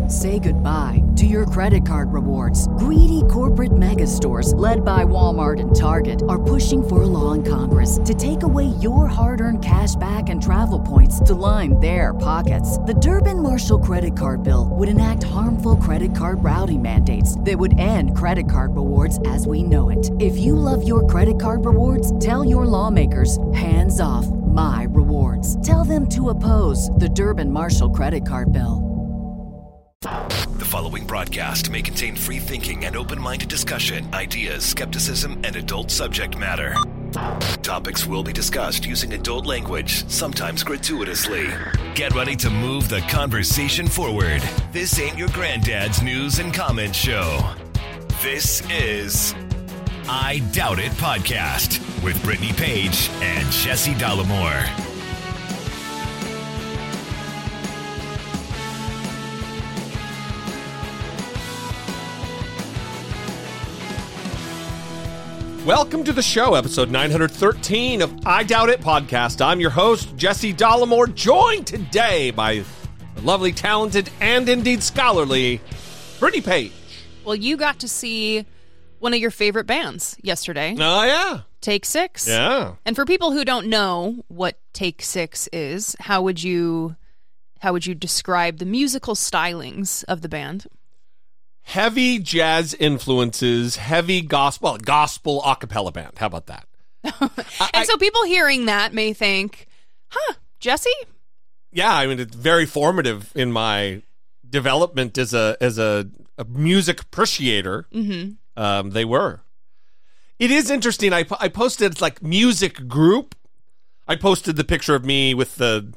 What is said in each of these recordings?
Say goodbye to your credit card rewards. Greedy corporate mega stores, led by Walmart and Target, are pushing for a law in Congress to take away your hard-earned cash back and travel points to line their pockets. The Durbin-Marshall credit card bill would enact harmful credit card routing mandates that would end credit card rewards as we know it. If you love your credit card rewards, tell your lawmakers, hands off my rewards. Tell them to oppose the Durbin-Marshall credit card bill. The following broadcast may contain free thinking and open-minded discussion, ideas, skepticism, and adult subject matter. Topics will be discussed using adult language, sometimes gratuitously. Get ready to move the conversation forward. This ain't your granddad's news and comment show. This is I Doubt It Podcast with Brittany Page and Jesse Dollemore. Welcome to the show, episode 913 of I Doubt It Podcast. I'm your host, Jesse Dollemore, joined today by the lovely, talented, and indeed scholarly Brittany Page. Well, you got to see one of your favorite bands yesterday. Oh, yeah. Take Six. Yeah. And for people who don't know what Take Six is, how would you describe the musical stylings of the band? Heavy jazz influences, heavy gospel a cappella band. How about that? So people hearing that may think, Jesse? Yeah, I mean, it's very formative in my development as a music appreciator. Mm-hmm. They were. It is interesting. I posted like music group. I posted the picture of me with the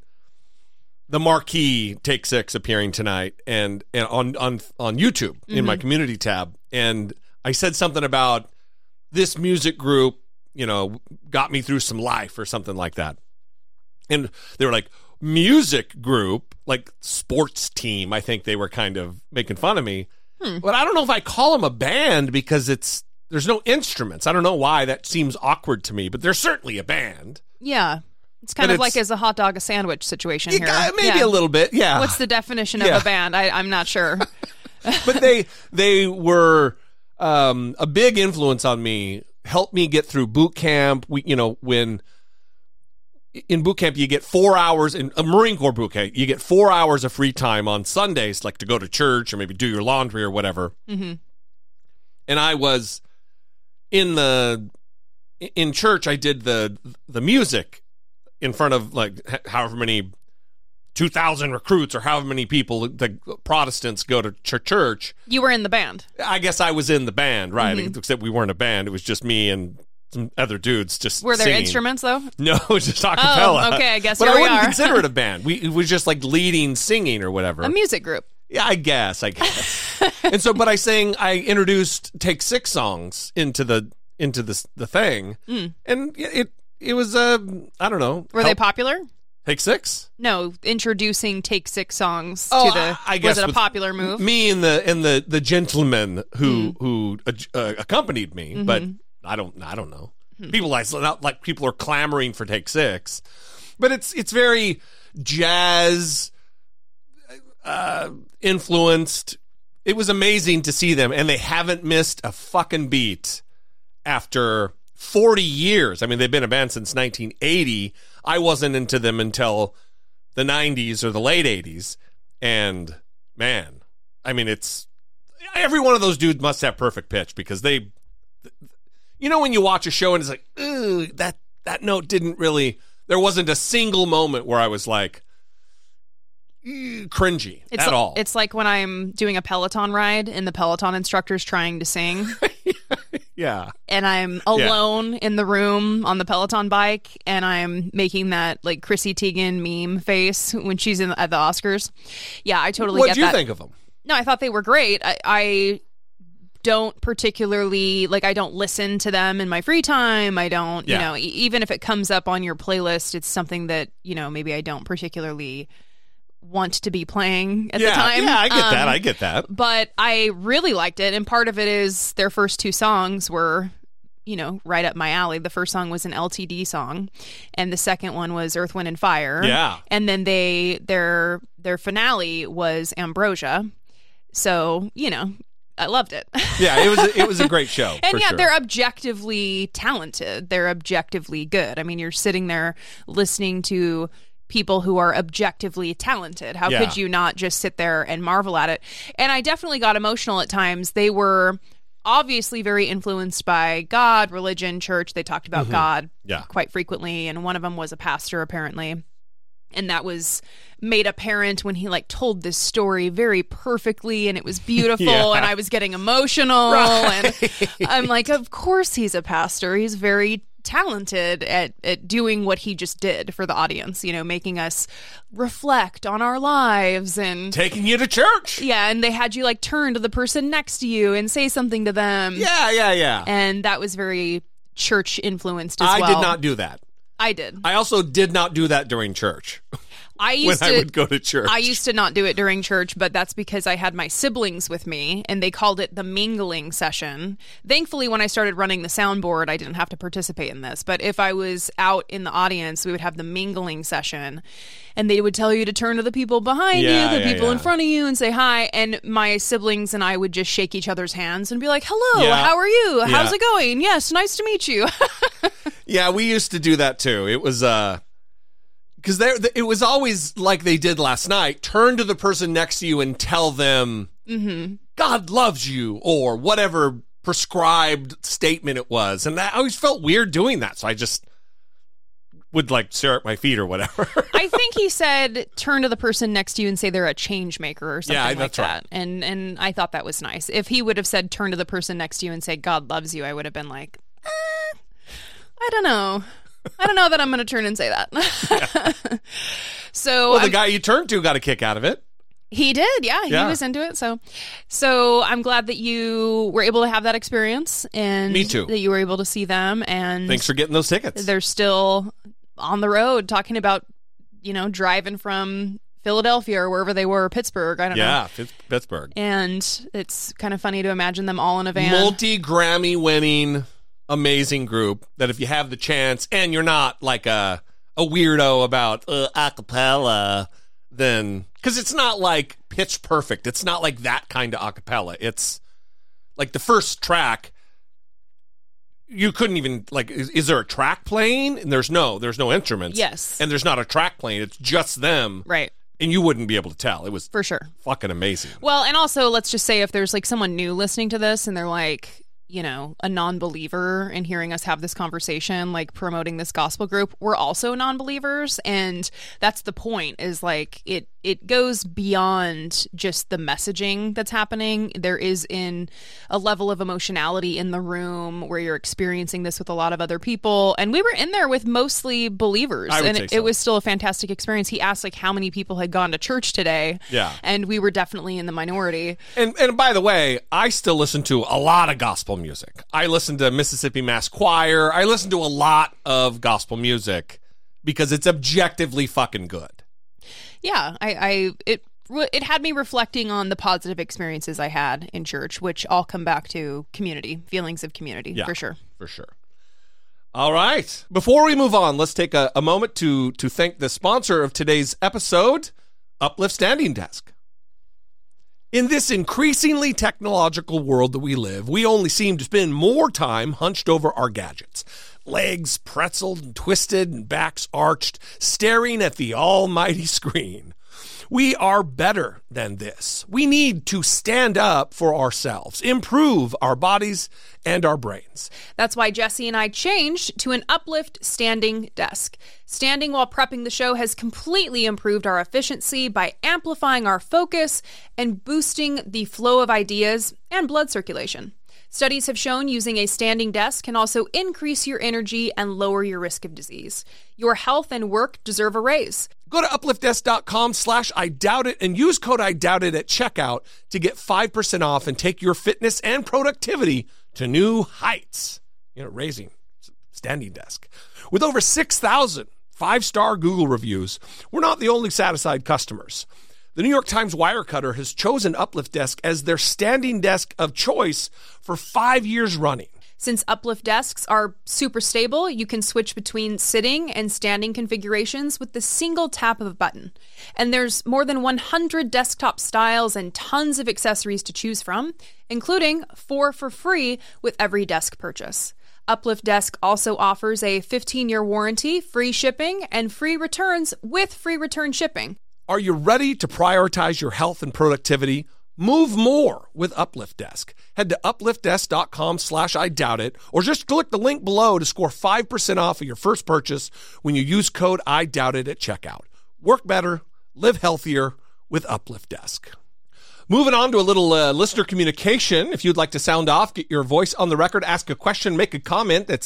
marquee Take Six appearing tonight and on YouTube in my community tab. And I said something about this music group, got me through some life or something like that. And they were like, music group, like sports team. I think they were kind of making fun of me. But I don't know if I call them a band because there's no instruments. I don't know why that seems awkward to me, but they're certainly a band. Yeah. It's kind of like as a hot dog, a sandwich situation here. Maybe a little bit, yeah. What's the definition of a band? I'm not sure. But they were a big influence on me, helped me get through boot camp. When in boot camp you get 4 hours, in a Marine Corps boot camp, you get 4 hours of free time on Sundays, like to go to church or maybe do your laundry or whatever. Mm-hmm. And I was in church, I did the music in front of like however many 2,000 recruits or however many people the Protestants go to church. You were in the band. I guess I was in the band, right? Mm-hmm. Except we weren't a band. It was just me and some other dudes just Were there singing. Instruments, though? No, it was just a cappella. Oh, okay, I guess but here I wouldn't we are. consider it a band. It was just like leading singing or whatever. A music group. Yeah, I guess. And so, but I introduced Take Six songs into the thing. And it was I don't know. Were they popular? Take Six? No, introducing Take Six songs to the. I guess was it a popular move? Me and the gentleman who accompanied me, but I don't know. People people are clamoring for Take Six, but it's very jazz influenced. It was amazing to see them, and they haven't missed a fucking beat after 40 years. I mean, they've been a band since 1980. I wasn't into them until the 90s or the late 80s. And man, I mean, every one of those dudes must have perfect pitch because when you watch a show and it's like, ooh, that note didn't really, there wasn't a single moment where I was like, cringy at all. It's like when I'm doing a Peloton ride and the Peloton instructor's trying to sing. Yeah. And I'm alone in the room on the Peloton bike and I'm making that like Chrissy Teigen meme face when she's at the Oscars. Yeah, I totally get that. What did you think of them? No, I thought they were great. I don't particularly, I don't listen to them in my free time. I don't, even if it comes up on your playlist, it's something that, maybe I don't particularly want to be playing at the time. Yeah, I get that. But I really liked it, and part of it is their first two songs were, right up my alley. The first song was an LTD song, and the second one was Earth, Wind, and Fire. Yeah. And then their finale was Ambrosia. So, I loved it. Yeah, it was a great show. And for yeah, sure. they're objectively talented. They're objectively good. I mean, you're sitting there listening to people who are objectively talented. How could you not just sit there and marvel at it? And I definitely got emotional at times. They were obviously very influenced by God, religion, church. They talked about God quite frequently, and one of them was a pastor, apparently. And that was made apparent when he told this story very perfectly, and it was beautiful, and I was getting emotional. And I'm like, of course he's a pastor. He's very talented at doing what he just did for the audience, making us reflect on our lives and taking you to church. Yeah, and they had you turn to the person next to you and say something to them. Yeah. And that was very church influenced as well. I did not do that. I did. I also did not do that during church. I would go to church. I used to not do it during church, but that's because I had my siblings with me, and they called it the mingling session. Thankfully, when I started running the soundboard, I didn't have to participate in this. But if I was out in the audience, we would have the mingling session, and they would tell you to turn to the people behind you, the people in front of you, and say hi. And my siblings and I would just shake each other's hands and be like, hello, how are you? How's it going? Yes, nice to meet you. Yeah, we used to do that too. It was... because it was always like they did last night. Turn to the person next to you and tell them, God loves you, or whatever prescribed statement it was. And I always felt weird doing that. So I just would stare at my feet or whatever. I think he said, turn to the person next to you and say they're a change maker or something like that. Right. And I thought that was nice. If he would have said, turn to the person next to you and say, God loves you, I would have been like, I don't know. I don't know that I'm going to turn and say that. So the guy you turned to got a kick out of it. He did, yeah. He was into it. So I'm glad that you were able to have that experience, and me too. That you were able to see them. And thanks for getting those tickets. They're still on the road talking about, driving from Philadelphia or wherever they were, Pittsburgh. I don't know. Yeah, Pittsburgh. And it's kind of funny to imagine them all in a van. Multi-Grammy winning. Amazing group that if you have the chance and you're not a weirdo about acapella, then because it's not like Pitch Perfect, it's not like that kind of acapella. It's like the first track. You couldn't even is there a track playing? And there's no instruments. Yes, and there's not a track playing. It's just them. Right. And you wouldn't be able to tell. It was for sure fucking amazing. Well, and also let's just say if there's someone new listening to this and they're a non-believer and hearing us have this conversation, promoting this gospel group, we're also non-believers. And that's the point, is it goes beyond just the messaging that's happening. There is a level of emotionality in the room where you're experiencing this with a lot of other people. And we were in there with mostly believers, and it was still a fantastic experience. He asked how many people had gone to church today. Yeah. And we were definitely in the minority. And by the way, I still listen to a lot of gospel music. I listen to Mississippi Mass Choir. I listen to a lot of gospel music because it's objectively fucking good. Yeah, it had me reflecting on the positive experiences I had in church, which all come back to community, feelings of community, for sure. For sure. All right. Before we move on, let's take a moment to thank the sponsor of today's episode, Uplift Standing Desk. In this increasingly technological world that we live, we only seem to spend more time hunched over our gadgets. Legs pretzeled and twisted and backs arched, staring at the almighty screen. We are better than this. We need to stand up for ourselves, improve our bodies and our brains. That's why Jesse and I changed to an Uplift standing desk. Standing while prepping the show has completely improved our efficiency by amplifying our focus and boosting the flow of ideas and blood circulation. Studies have shown using a standing desk can also increase your energy and lower your risk of disease. Your health and work deserve a raise. Go to upliftdesk.com/IDoubtIt and use code IDoubtIt at checkout to get 5% off and take your fitness and productivity to new heights. Raising standing desk. With over 6,000 5-star Google reviews, we're not the only satisfied customers. The New York Times Wirecutter has chosen Uplift Desk as their standing desk of choice for 5 years running. Since Uplift desks are super stable, you can switch between sitting and standing configurations with the single tap of a button. And there's more than 100 desktop styles and tons of accessories to choose from, including 4 for free with every desk purchase. Uplift Desk also offers a 15-year warranty, free shipping, and free returns with free return shipping. Are you ready to prioritize your health and productivity? Move more with Uplift Desk. Head to upliftdesk.com/IDoubtIt or just click the link below to score 5% off of your first purchase when you use code IDoubtIt at checkout. Work better, live healthier with Uplift Desk. Moving on to a little listener communication. If you'd like to sound off, get your voice on the record, ask a question, make a comment, that's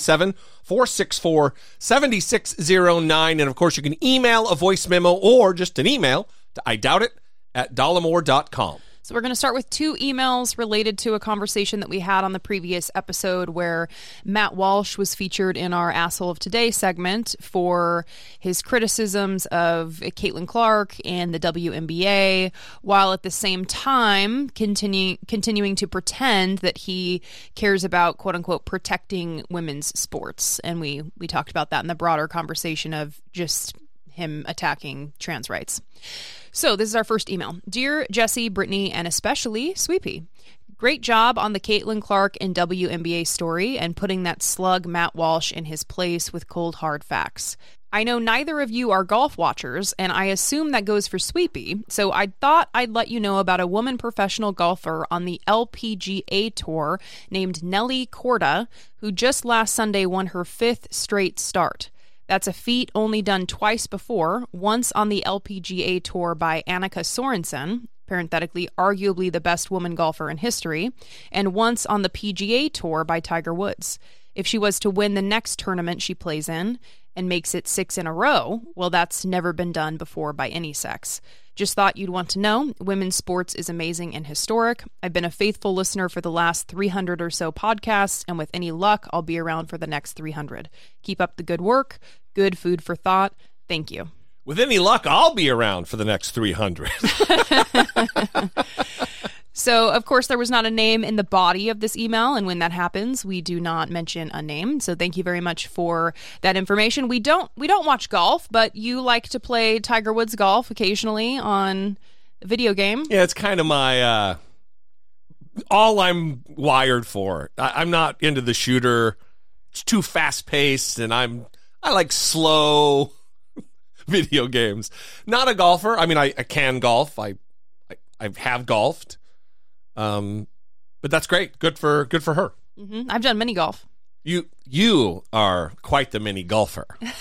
657-464-7609. And of course, you can email a voice memo or just an email to idoubtit@dollemore.com. So we're going to start with 2 emails related to a conversation that we had on the previous episode where Matt Walsh was featured in our Asshole of Today segment for his criticisms of Caitlin Clark and the WNBA, while at the same time continuing to pretend that he cares about, quote unquote, protecting women's sports. And we talked about that in the broader conversation of just him attacking trans rights. So this is our first email. Dear Jesse, Brittany, and especially Sweepy, great job on the Caitlin Clark and WNBA story and putting that slug Matt Walsh in his place with cold, hard facts. I know neither of you are golf watchers, and I assume that goes for Sweepy, so I thought I'd let you know about a woman professional golfer on the LPGA Tour named Nelly Korda, who just last Sunday won her 5th straight start. That's a feat only done twice before, once on the LPGA Tour by Annika Sorensen, parenthetically, arguably the best woman golfer in history, and once on the PGA Tour by Tiger Woods. If she was to win the next tournament she plays in and makes it 6 in a row, well, that's never been done before by any sex. Just thought you'd want to know. Women's sports is amazing and historic. I've been a faithful listener for the last 300 or so podcasts, and with any luck, I'll be around for the next 300. Keep up the good work. Good food for thought. Thank you. With any luck, I'll be around for the next 300. So, of course, there was not a name in the body of this email, and when that happens, we do not mention a name. So thank you very much for that information. We don't watch golf, but you like to play Tiger Woods golf occasionally on a video game. Yeah, it's kind of my all I'm wired for. I'm not into the shooter. It's too fast-paced, and I like slow video games. Not a golfer. I mean, I can golf. I have golfed. But that's great. Good for her. Mm-hmm. I've done mini golf. You are quite the mini golfer.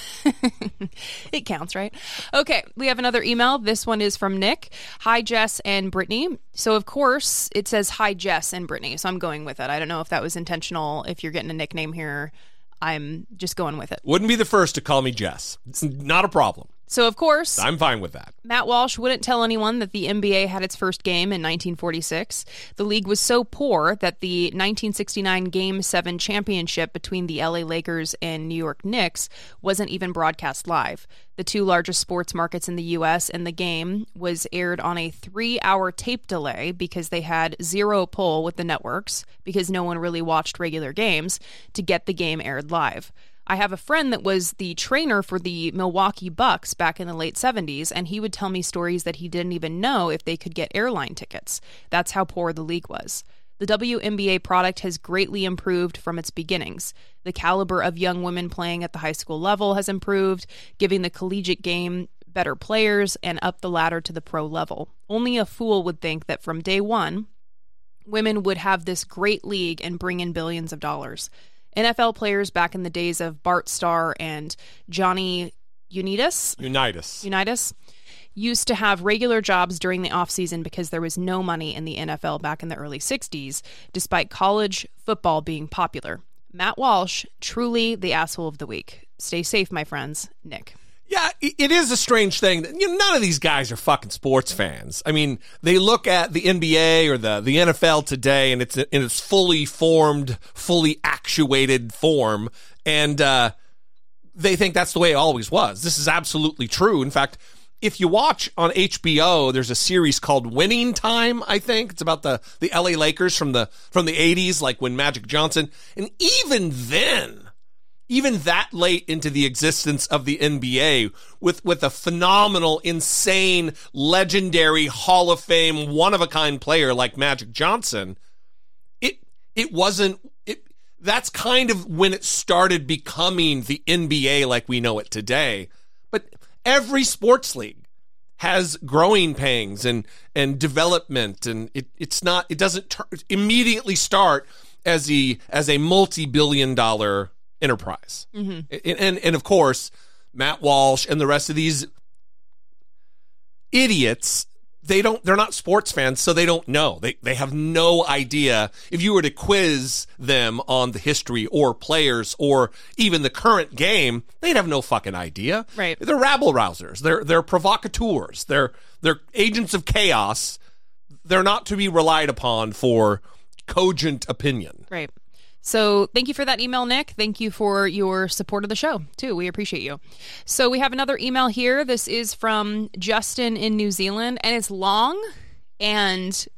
It counts, right? Okay, we have another email. This one is from Nick. Hi, Jess and Brittany. So, of course, it says hi, Jess and Brittany, so I'm going with it. I don't know if that was intentional. If you're getting a nickname here, I'm just going with it. Wouldn't be the first to call me Jess. It's not a problem. So, of course, I'm fine with that. Matt Walsh wouldn't tell anyone that the NBA had its first game in 1946. The league was so poor that the 1969 Game 7 championship between the LA Lakers and New York Knicks wasn't even broadcast live. The 2 largest sports markets in the U.S. and the game was aired on a 3-hour tape delay because they had 0 pull with the networks because no one really watched regular games to get the game aired live. I have a friend that was the trainer for the Milwaukee Bucks back in the late 70s, and he would tell me stories that he didn't even know if they could get airline tickets. That's how poor the league was. The WNBA product has greatly improved from its beginnings. The caliber of young women playing at the high school level has improved, giving the collegiate game better players and up the ladder to the pro level. Only a fool would think that from day one, women would have this great league and bring in billions of dollars. NFL players back in the days of Bart Starr and Johnny Unitas used to have regular jobs during the offseason because there was no money in the NFL back in the early 60s, despite college football being popular. Matt Walsh, truly the asshole of the week. Stay safe, my friends. Nick. Yeah, it is a strange thing. None of these guys are fucking sports fans. I mean, they look at the NBA or the NFL today, and it's in its fully formed, fully actuated form, and they think that's the way it always was. This is absolutely true. In fact, if you watch on HBO, there's a series called Winning Time, I think. It's about the LA Lakers from the 80s, like when Magic Johnson. And even then, even that late into the existence of the NBA, with a phenomenal, insane, legendary, Hall of Fame, one-of-a-kind player like Magic Johnson, it wasn't... That's kind of when it started becoming the NBA like we know it today. But every sports league has growing pangs and development, and it doesn't immediately start as a multi-billion-dollar enterprise. Mm-hmm. And of course, Matt Walsh and the rest of these idiots, they're not sports fans, so they don't know. They have no idea. If you were to quiz them on the history or players or even the current game, they'd have no fucking idea. Right. They're rabble-rousers. They're provocateurs. They're agents of chaos. They're not to be relied upon for cogent opinion. Right. So thank you for that email, Nick. Thank you for your support of the show, too. We appreciate you. So we have another email here. This is from Justin in New Zealand, and it's long, and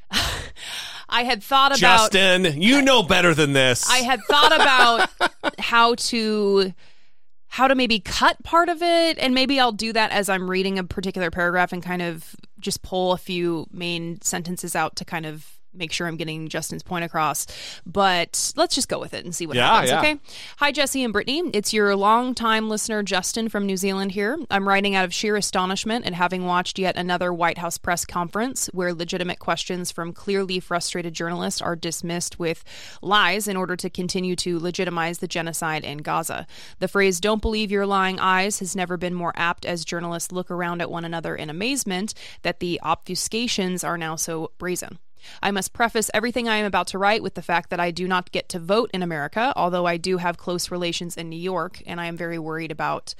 I had thought about... Justin, you know better than this. I had thought about how to maybe cut part of it, and maybe I'll do that as I'm reading a particular paragraph and kind of just pull a few main sentences out to kind of make sure I'm getting Justin's point across. But let's just go with it and see what happens, okay? Hi, Jesse and Brittany. It's your longtime listener, Justin from New Zealand here. I'm writing out of sheer astonishment at having watched yet another White House press conference where legitimate questions from clearly frustrated journalists are dismissed with lies in order to continue to legitimize the genocide in Gaza. The phrase, "don't believe your lying eyes," has never been more apt as journalists look around at one another in amazement that the obfuscations are now so brazen. I must preface everything I am about to write with the fact that I do not get to vote in America, although I do have close relations in New York, and I am very worried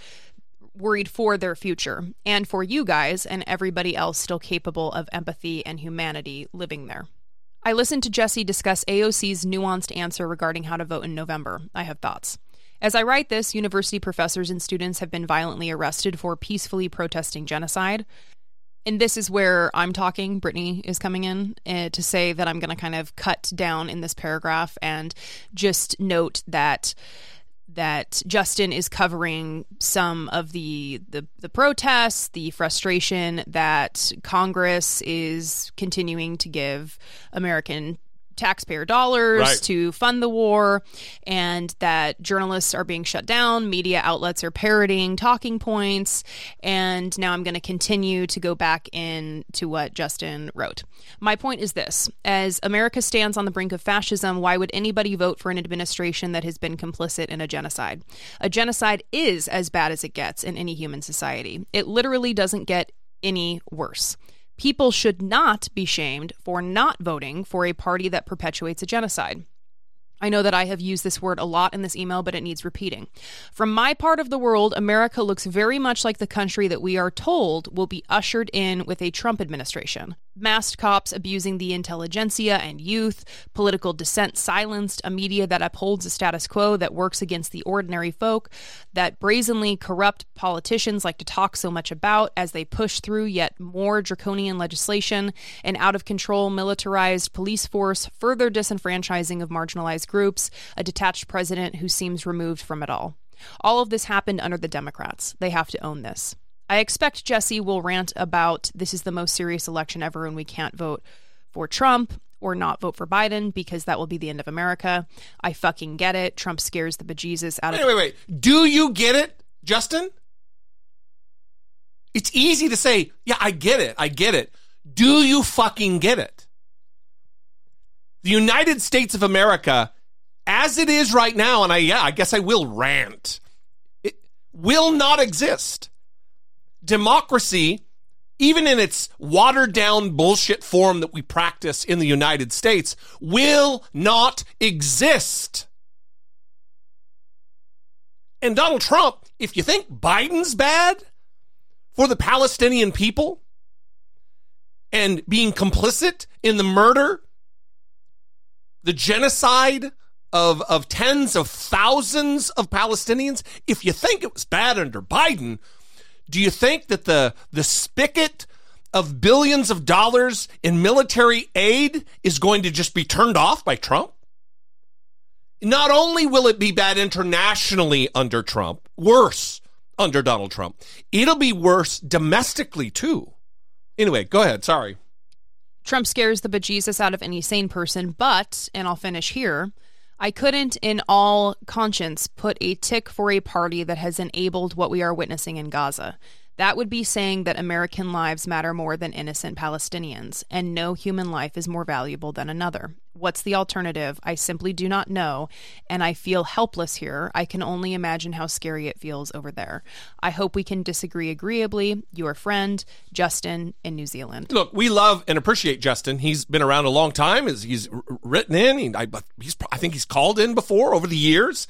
for their future, and for you guys and everybody else still capable of empathy and humanity living there. I listened to Jesse discuss AOC's nuanced answer regarding how to vote in November. I have thoughts. As I write this, university professors and students have been violently arrested for peacefully protesting genocide. And this is where I'm talking, Brittany is coming in to say that I'm going to kind of cut down in this paragraph and just note that Justin is covering some of the protests, the frustration that Congress is continuing to give American taxpayer dollars to fund the war, and that journalists are being shut down, media outlets are parroting talking points, and now I'm going to continue to go back into what Justin wrote. My point is this: as America stands on the brink of fascism, why would anybody vote for an administration that has been complicit in a genocide? A genocide is as bad as it gets in any human society. It literally doesn't get any worse. People should not be shamed for not voting for a party that perpetuates a genocide. I know that I have used this word a lot in this email, but it needs repeating. From my part of the world, America looks very much like the country that we are told will be ushered in with a Trump administration. Masked cops abusing the intelligentsia and youth, political dissent silenced, a media that upholds a status quo that works against the ordinary folk, that brazenly corrupt politicians like to talk so much about as they push through yet more draconian legislation, an out-of-control militarized police force, further disenfranchising of marginalized groups, a detached president who seems removed from it all. All of this happened under the Democrats. They have to own this. I expect Jesse will rant about this is the most serious election ever and we can't vote for Trump or not vote for Biden because that will be the end of America. I fucking get it. Trump scares the bejesus out of... Wait. Do you get it, Justin? It's easy to say, yeah, I get it. Do you fucking get it? The United States of America, as it is right now, and I guess I will rant, it will not exist. Democracy, even in its watered-down bullshit form that we practice in the United States, will not exist. And Donald Trump, if you think Biden's bad for the Palestinian people and being complicit in the murder, the genocide of tens of thousands of Palestinians, if you think it was bad under Biden, Do you think that the spigot of billions of dollars in military aid is going to just be turned off by Trump? Not only will it be bad internationally under Trump, worse under Donald Trump, it'll be worse domestically too. Anyway, go ahead. Sorry. Trump scares the bejesus out of any sane person, but, and I'll finish here, I couldn't in all conscience put a tick for a party that has enabled what we are witnessing in Gaza. That would be saying that American lives matter more than innocent Palestinians, and no human life is more valuable than another. What's the alternative? I simply do not know, and I feel helpless here. I can only imagine how scary it feels over there. I hope we can disagree agreeably. Your friend, Justin, in New Zealand. Look, we love and appreciate Justin. He's been around a long time. He's written in. I think he's called in before over the years.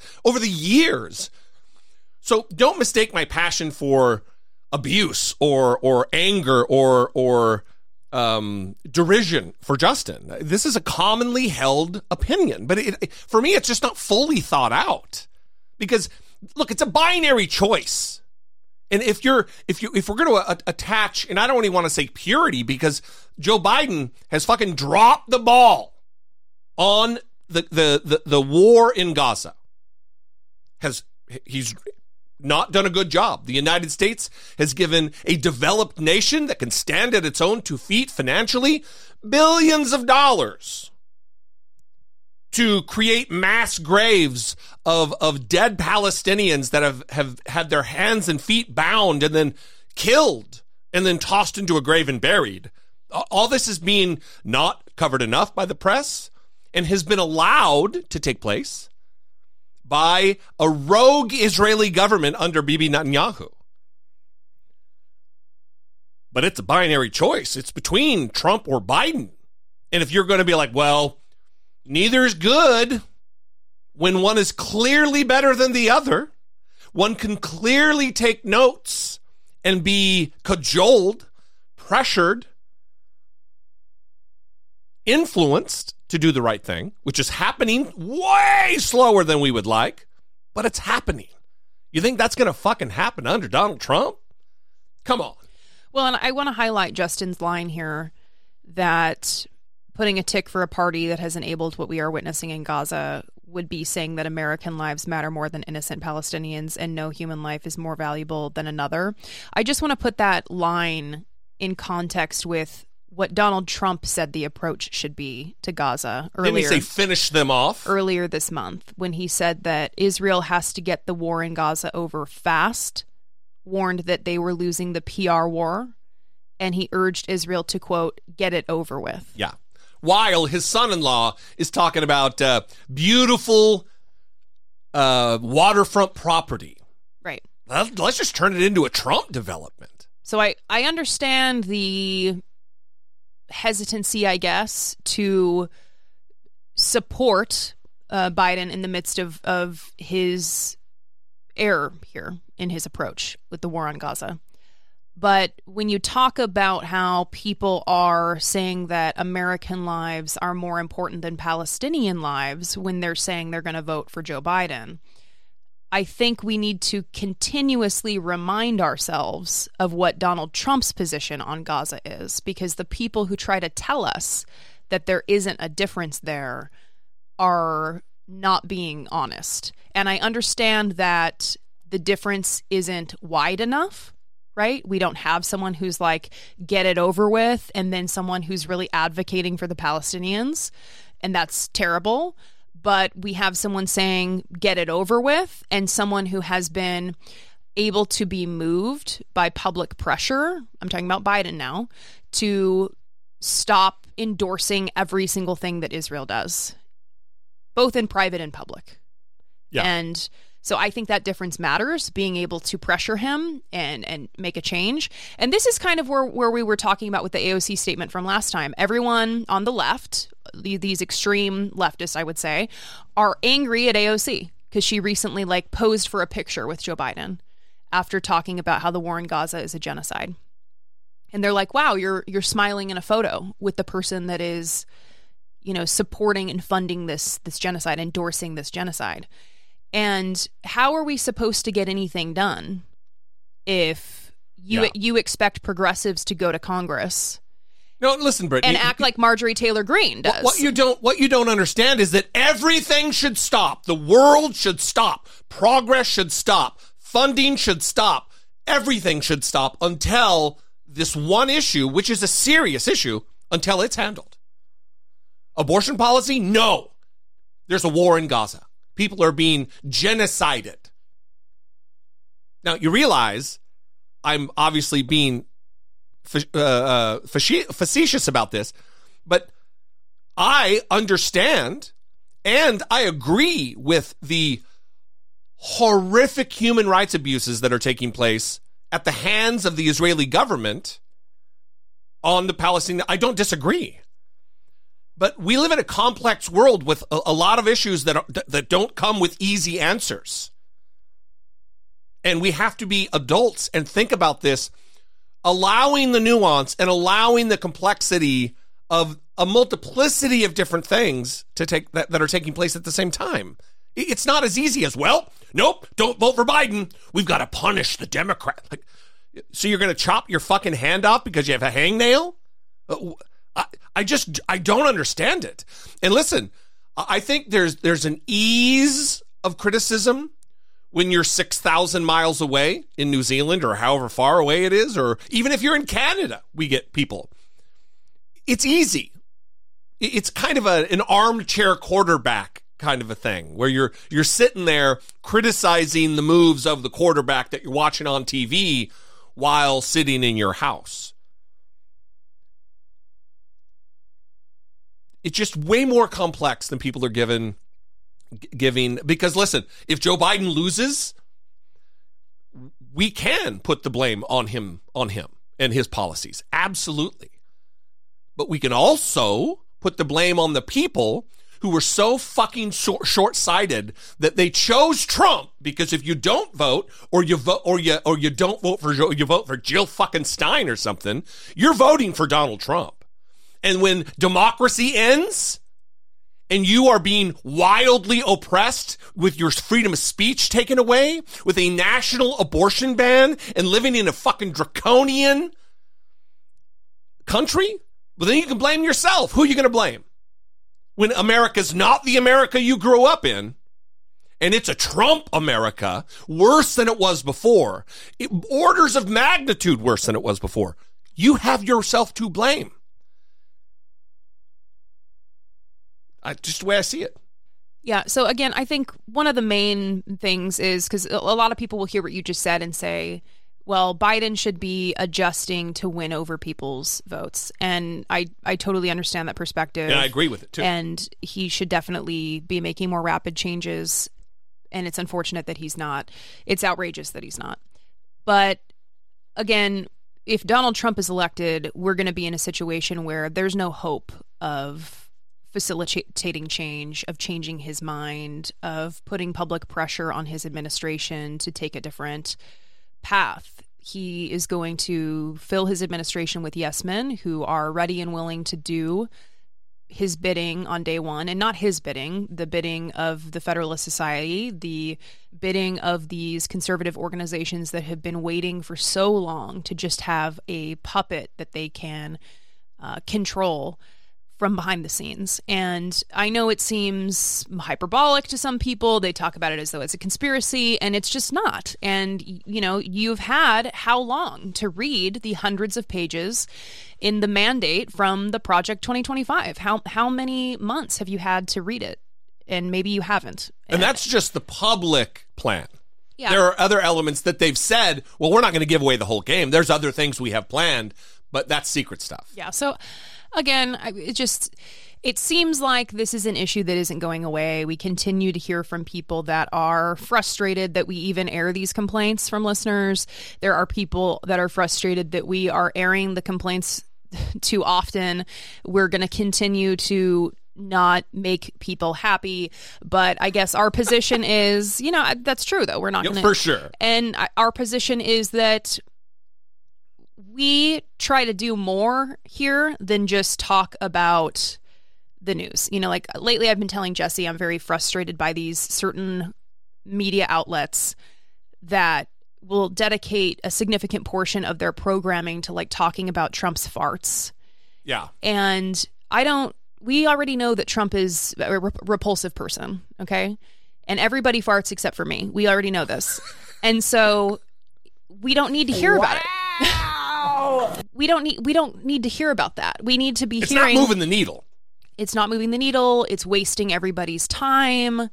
So don't mistake my passion for abuse or anger or derision for Justin. This is a commonly held opinion, but for me, it's just not fully thought out. Because look, it's a binary choice, and if we're going to attach, and I don't even want to say purity, because Joe Biden has fucking dropped the ball on the war in Gaza. He's not done a good job. The United States has given a developed nation that can stand at its own 2 feet financially billions of dollars to create mass graves of dead Palestinians that have had their hands and feet bound and then killed and then tossed into a grave and buried. All this is being not covered enough by the press and has been allowed to take place by a rogue Israeli government under Bibi Netanyahu. But it's a binary choice. It's between Trump or Biden. And if you're going to be like, well, neither is good, when one is clearly better than the other, one can clearly take notes and be cajoled, pressured, influenced to do the right thing, which is happening way slower than we would like, but it's happening. You think that's going to fucking happen under Donald Trump? Come on. Well, and I want to highlight Justin's line here that putting a tick for a party that has enabled what we are witnessing in Gaza would be saying that American lives matter more than innocent Palestinians and no human life is more valuable than another. I just want to put that line in context with what Donald Trump said the approach should be to Gaza earlier. Didn't he say finish them off? Earlier this month, when he said that Israel has to get the war in Gaza over fast, warned that they were losing the PR war, and he urged Israel to, quote, get it over with. Yeah. While his son-in-law is talking about beautiful waterfront property. Right. Let's just turn it into a Trump development. So I understand the hesitancy, I guess, to support Biden in the midst of his error here in his approach with the war on Gaza. But when you talk about how people are saying that American lives are more important than Palestinian lives when they're saying they're going to vote for Joe Biden, I think we need to continuously remind ourselves of what Donald Trump's position on Gaza is, because the people who try to tell us that there isn't a difference there are not being honest. And I understand that the difference isn't wide enough, right? We don't have someone who's like, get it over with, and then someone who's really advocating for the Palestinians, and that's terrible. But we have someone saying, get it over with, and someone who has been able to be moved by public pressure, I'm talking about Biden now, to stop endorsing every single thing that Israel does, both in private and public. Yeah. And so I think that difference matters, being able to pressure him and make a change. And this is kind of where we were talking about with the AOC statement from last time. Everyone on the left, these extreme leftists, I would say, are angry at AOC because she recently posed for a picture with Joe Biden after talking about how the war in Gaza is a genocide. And they're like, wow, you're smiling in a photo with the person that is, supporting and funding this genocide, endorsing this genocide. And how are we supposed to get anything done if You expect progressives to go to Congress. No, listen, Brittany, and act like Marjorie Taylor Greene does. What you don't understand is that everything should stop. The world should stop. Progress should stop. Funding should stop. Everything should stop until this one issue, which is a serious issue, until it's handled. Abortion policy? No. There's a war in Gaza. People are being genocided. Now, you realize I'm obviously being facetious about this, but I understand and I agree with the horrific human rights abuses that are taking place at the hands of the Israeli government on the Palestinian. I don't disagree. But we live in a complex world with a lot of issues that don't come with easy answers. And we have to be adults and think about this, allowing the nuance and allowing the complexity of a multiplicity of different things that are taking place at the same time. It's not as easy as, well, nope, don't vote for Biden. We've got to punish the Democrat. So you're going to chop your fucking hand off because you have a hangnail? I don't understand it. And listen, I think there's an ease of criticism when you're 6,000 miles away in New Zealand or however far away it is, or even if you're in Canada, we get people. It's easy. It's kind of an armchair quarterback kind of a thing where you're sitting there criticizing the moves of the quarterback that you're watching on TV while sitting in your house. It's just way more complex than people are giving, because listen, if Joe Biden loses, we can put the blame on him and his policies. Absolutely. But we can also put the blame on the people who were so fucking short-sighted that they chose Trump, because if you don't vote or you don't vote for Joe, you vote for Jill fucking Stein or something, you're voting for Donald Trump. And when democracy ends and you are being wildly oppressed with your freedom of speech taken away, with a national abortion ban and living in a fucking draconian country, well, then you can blame yourself. Who are you going to blame? When America's not the America you grew up in, and it's a Trump America, worse than it was before, orders of magnitude worse than it was before, you have yourself to blame. Just the way I see it. Yeah. So again, I think one of the main things is, because a lot of people will hear what you just said and say, well, Biden should be adjusting to win over people's votes. And I totally understand that perspective. And I agree with it too. And he should definitely be making more rapid changes. And it's unfortunate that he's not. It's outrageous that he's not. But again, if Donald Trump is elected, we're going to be in a situation where there's no hope of facilitating change, of changing his mind, of putting public pressure on his administration to take a different path. He is going to fill his administration with yes men who are ready and willing to do his bidding on day one, and not his bidding, the bidding of the Federalist Society, the bidding of these conservative organizations that have been waiting for so long to just have a puppet that they can control from behind the scenes. And I know it seems hyperbolic to some people. They talk about it as though it's a conspiracy, and it's just not. And, you know, you've had how long to read the hundreds of pages in the mandate from the Project 2025? How many months have you had to read it? And maybe you haven't. And that's just the public plan. Yeah. There are other elements that they've said, well, we're not going to give away the whole game. There's other things we have planned, but that's secret stuff. Yeah. So again, it seems like this is an issue that isn't going away. We continue to hear from people that are frustrated that we even air these complaints from listeners. There are people that are frustrated that we are airing the complaints too often. We're going to continue to not make people happy, but I guess our position is, you know, that's true though. We're not going to, for sure. And our position is that we try to do more here than just talk about the news. You know, like lately I've been telling Jesse I'm very frustrated by these certain media outlets that will dedicate a significant portion of their programming to like talking about Trump's farts. Yeah. And we already know that Trump is a repulsive person, okay? And everybody farts except for me. We already know this. And so we don't need to hear about it. We don't need to hear about that. We need to be hearing. It's not moving the needle. It's not moving the needle. It's wasting everybody's time.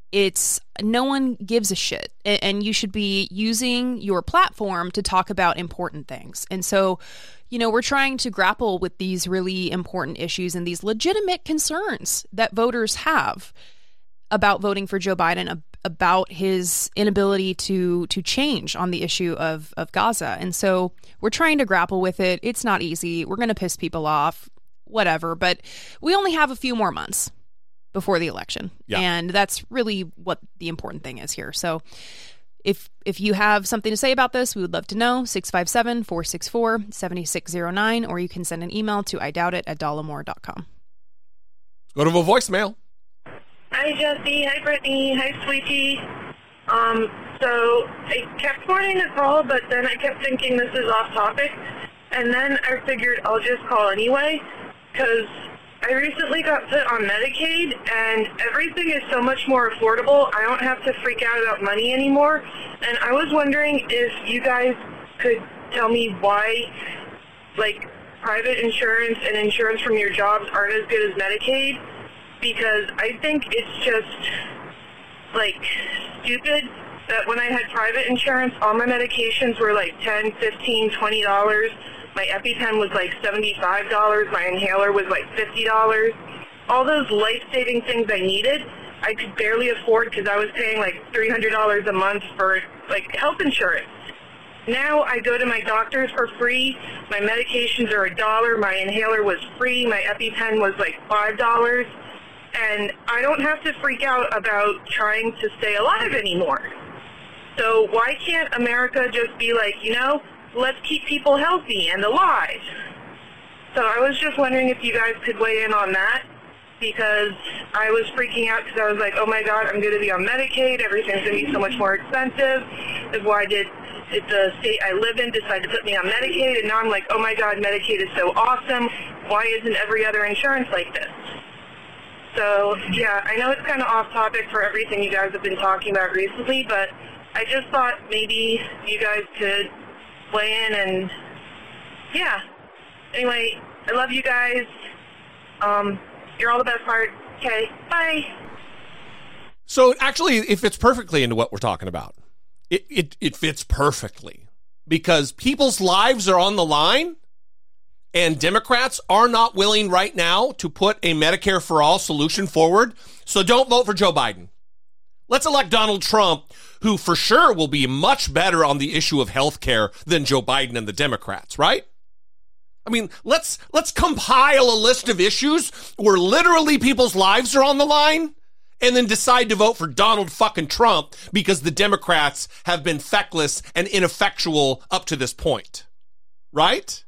No one gives a shit. And you should be using your platform to talk about important things. And so, we're trying to grapple with these really important issues and these legitimate concerns that voters have about voting for Joe Biden, about his inability to change on the issue of Gaza. And so we're trying to grapple with it. It's not easy. We're going to piss people off, whatever. But we only have a few more months before the election. Yeah. And that's really what the important thing is here. So if you have something to say about this, we would love to know. 657-464-7609, or you can send an email to idoubt@dollamore.com. Go to a voicemail. Hi, Jesse. Hi, Brittany. Hi, Sweetie. So I kept wanting to call, but then I kept thinking this is off topic. And then I figured I'll just call anyway, because I recently got put on Medicaid, and everything is so much more affordable. I don't have to freak out about money anymore. And I was wondering if you guys could tell me why, like, private insurance and insurance from your jobs aren't as good as Medicaid. Because I think it's just, like, stupid that when I had private insurance, all my medications were like $10, $15, $20. My EpiPen was like $75. My inhaler was like $50. All those life-saving things I needed, I could barely afford because I was paying like $300 a month for, like, health insurance. Now I go to my doctors for free. My medications are $1. My inhaler was free. My EpiPen was like $5. And I don't have to freak out about trying to stay alive anymore. So why can't America just be like, let's keep people healthy and alive? So I was just wondering if you guys could weigh in on that, because I was freaking out because I was like, oh my God, I'm going to be on Medicaid. Everything's going to be so much more expensive. Why did the state I live in decide to put me on Medicaid? And now I'm like, oh my God, Medicaid is so awesome. Why isn't every other insurance like this? So, yeah, I know it's kind of off topic for everything you guys have been talking about recently, but I just thought maybe you guys could weigh in and, yeah. Anyway, I love you guys. You're all the best part. Okay, bye. So, actually, it fits perfectly into what we're talking about. It fits perfectly because people's lives are on the line. And Democrats are not willing right now to put a Medicare for all solution forward. So don't vote for Joe Biden. Let's elect Donald Trump, who for sure will be much better on the issue of health care than Joe Biden and the Democrats, right? I mean, let's compile a list of issues where literally people's lives are on the line and then decide to vote for Donald fucking Trump because the Democrats have been feckless and ineffectual up to this point, right?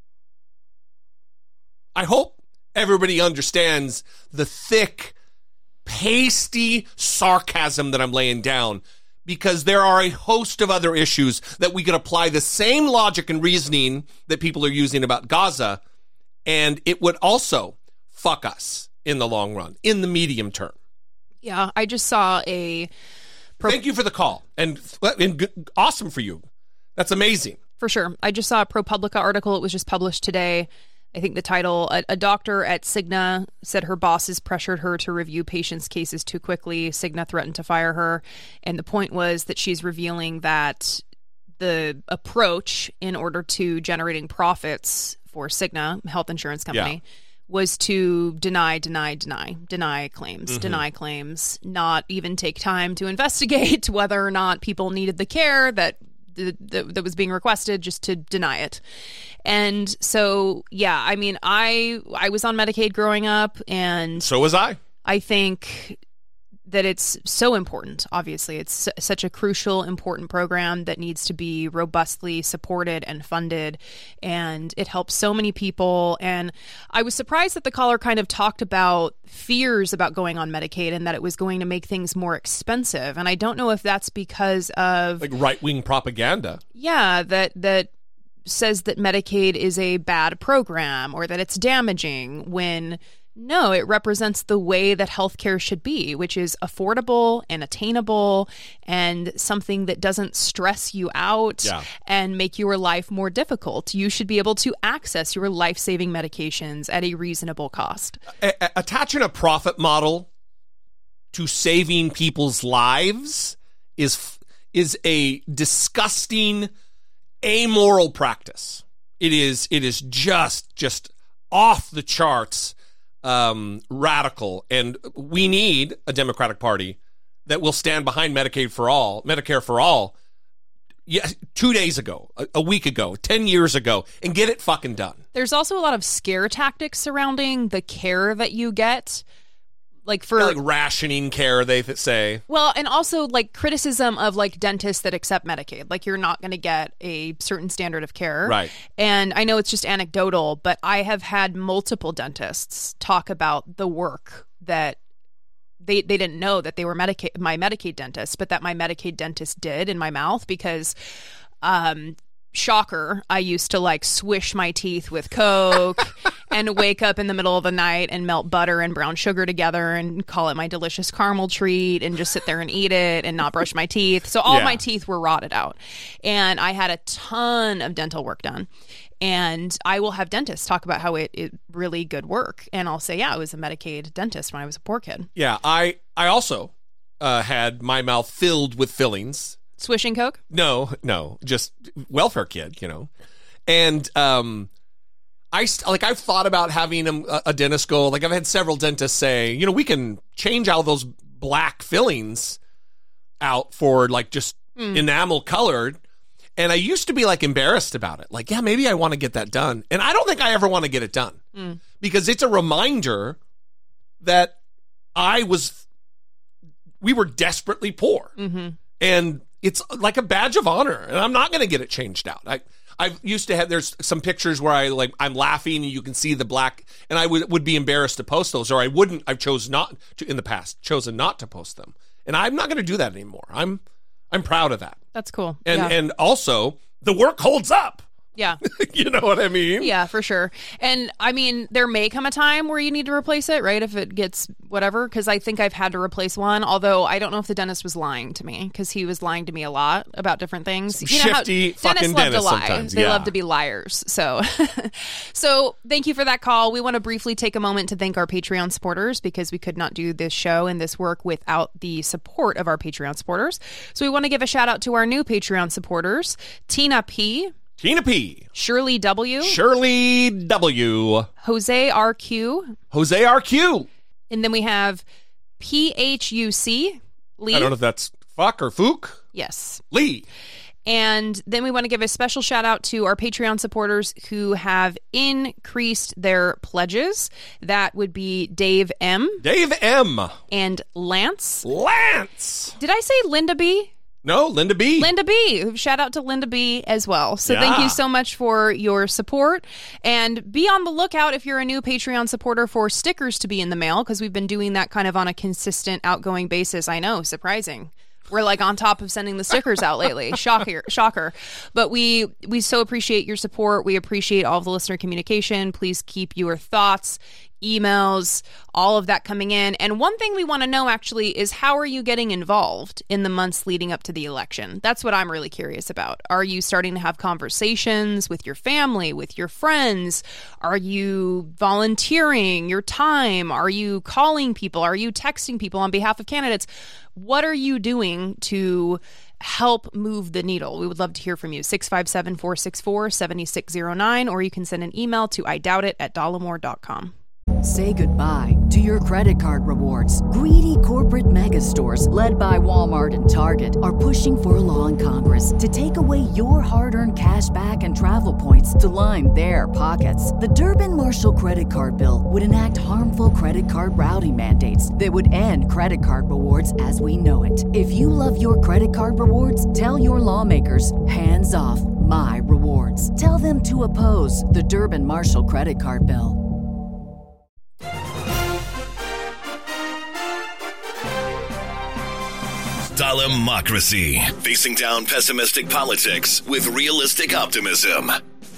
I hope everybody understands the thick, pasty sarcasm that I'm laying down, because there are a host of other issues that we can apply the same logic and reasoning that people are using about Gaza, and it would also fuck us in the long run, in the medium term. Yeah, I just saw a... Thank you for the call, and awesome for you. That's amazing. For sure. I just saw a ProPublica article. It was just published today. I think the title, a doctor at Cigna said her bosses pressured her to review patients' cases too quickly. Cigna threatened to fire her. And the point was that she's revealing that the approach in order to generating profits for Cigna, health insurance company, was to deny claims, not even take time to investigate whether or not people needed the care that was being requested, just to deny it. And so, yeah, I mean, I was on Medicaid growing up, and so was I. I think that it's so important. Obviously, it's such a crucial, important program that needs to be robustly supported and funded, and it helps so many people. And I was surprised that the caller kind of talked about fears about going on Medicaid and that it was going to make things more expensive. And I don't know if that's because of like right-wing propaganda. Yeah, that says that Medicaid is a bad program or that it's damaging, when no, it represents the way that healthcare should be, which is affordable and attainable and something that doesn't stress you out and make your life more difficult. You should be able to access your life-saving medications at a reasonable cost. Attaching a profit model to saving people's lives is a disgusting, amoral practice. It is just off the charts. Radical, and we need a Democratic Party that will stand behind Medicare for all. Yeah, 2 days ago, a week ago, 10 years ago, and get it fucking done. There's also a lot of scare tactics surrounding the care that you get. Like for like rationing care, they say. Well, and also like criticism of like dentists that accept Medicaid. Like you're not going to get a certain standard of care. Right. And I know it's just anecdotal, but I have had multiple dentists talk about the work that they didn't know that they were my Medicaid dentist, but that my Medicaid dentist did in my mouth because shocker, I used to like swish my teeth with Coke and wake up in the middle of the night and melt butter and brown sugar together and call it my delicious caramel treat and just sit there and eat it and not brush my teeth. So all my teeth were rotted out. And I had a ton of dental work done. And I will have dentists talk about how it really good work. And I'll say, yeah, I was a Medicaid dentist when I was a poor kid. Yeah, I also had my mouth filled with fillings. Swishing Coke? No, just welfare kid, And I've thought about having a dentist go, like I've had several dentists say, we can change all those black fillings out for like just enamel colored. And I used to be like embarrassed about it. Like, yeah, maybe I want to get that done. And I don't think I ever want to get it done because it's a reminder that we were desperately poor. Mm-hmm. And it's like a badge of honor, and I'm not going to get it changed out. I used to have, there's some pictures where I'm laughing and you can see the black, and I would be embarrassed to post those, or I wouldn't. I've chosen not to post them, and I'm not going to do that anymore. I'm proud of that. That's cool. And also the work holds up. Yeah. You know what I mean? Yeah, for sure. And I mean, there may come a time where you need to replace it, right? If it gets whatever, because I think I've had to replace one, although I don't know if the dentist was lying to me, because he was lying to me a lot about different things. Shifty fucking dentists love to lie. Sometimes. They love to be liars. So thank you for that call. We want to briefly take a moment to thank our Patreon supporters, because we could not do this show and this work without the support of our Patreon supporters. So we want to give a shout out to our new Patreon supporters, Tina P., Shirley W. Jose RQ. And then we have PHUC, Lee. I don't know if that's fuck or fook. Yes. Lee. And then we want to give a special shout out to our Patreon supporters who have increased their pledges. That would be Dave M. And Lance. Did I say Linda B.? No, Linda B. Shout out to Linda B as well. So Thank you so much for your support. And be on the lookout if you're a new Patreon supporter for stickers to be in the mail, because we've been doing that kind of on a consistent, outgoing basis. I know, surprising. We're like on top of sending the stickers out lately. Shocker. But we so appreciate your support. We appreciate all of the listener communication. Please keep your thoughts, emails, all of that coming in. And one thing we want to know actually is, how are you getting involved in the months leading up to the election? That's what I'm really curious about. Are you starting to have conversations with your family, with your friends? Are you volunteering your time? Are you calling people? Are you texting people on behalf of candidates? What are you doing to help move the needle? We would love to hear from you. 657-464-7609, or you can send an email to idoubitit@dollemore.com. Say goodbye to your credit card rewards. Greedy corporate mega stores, led by Walmart and Target, are pushing for a law in Congress to take away your hard-earned cash back and travel points to line their pockets. The Durbin-Marshall credit card bill would enact harmful credit card routing mandates that would end credit card rewards as we know it. If you love your credit card rewards, tell your lawmakers, hands off my rewards. Tell them to oppose the Durbin-Marshall credit card bill. Stalemocracy, facing down pessimistic politics with realistic optimism.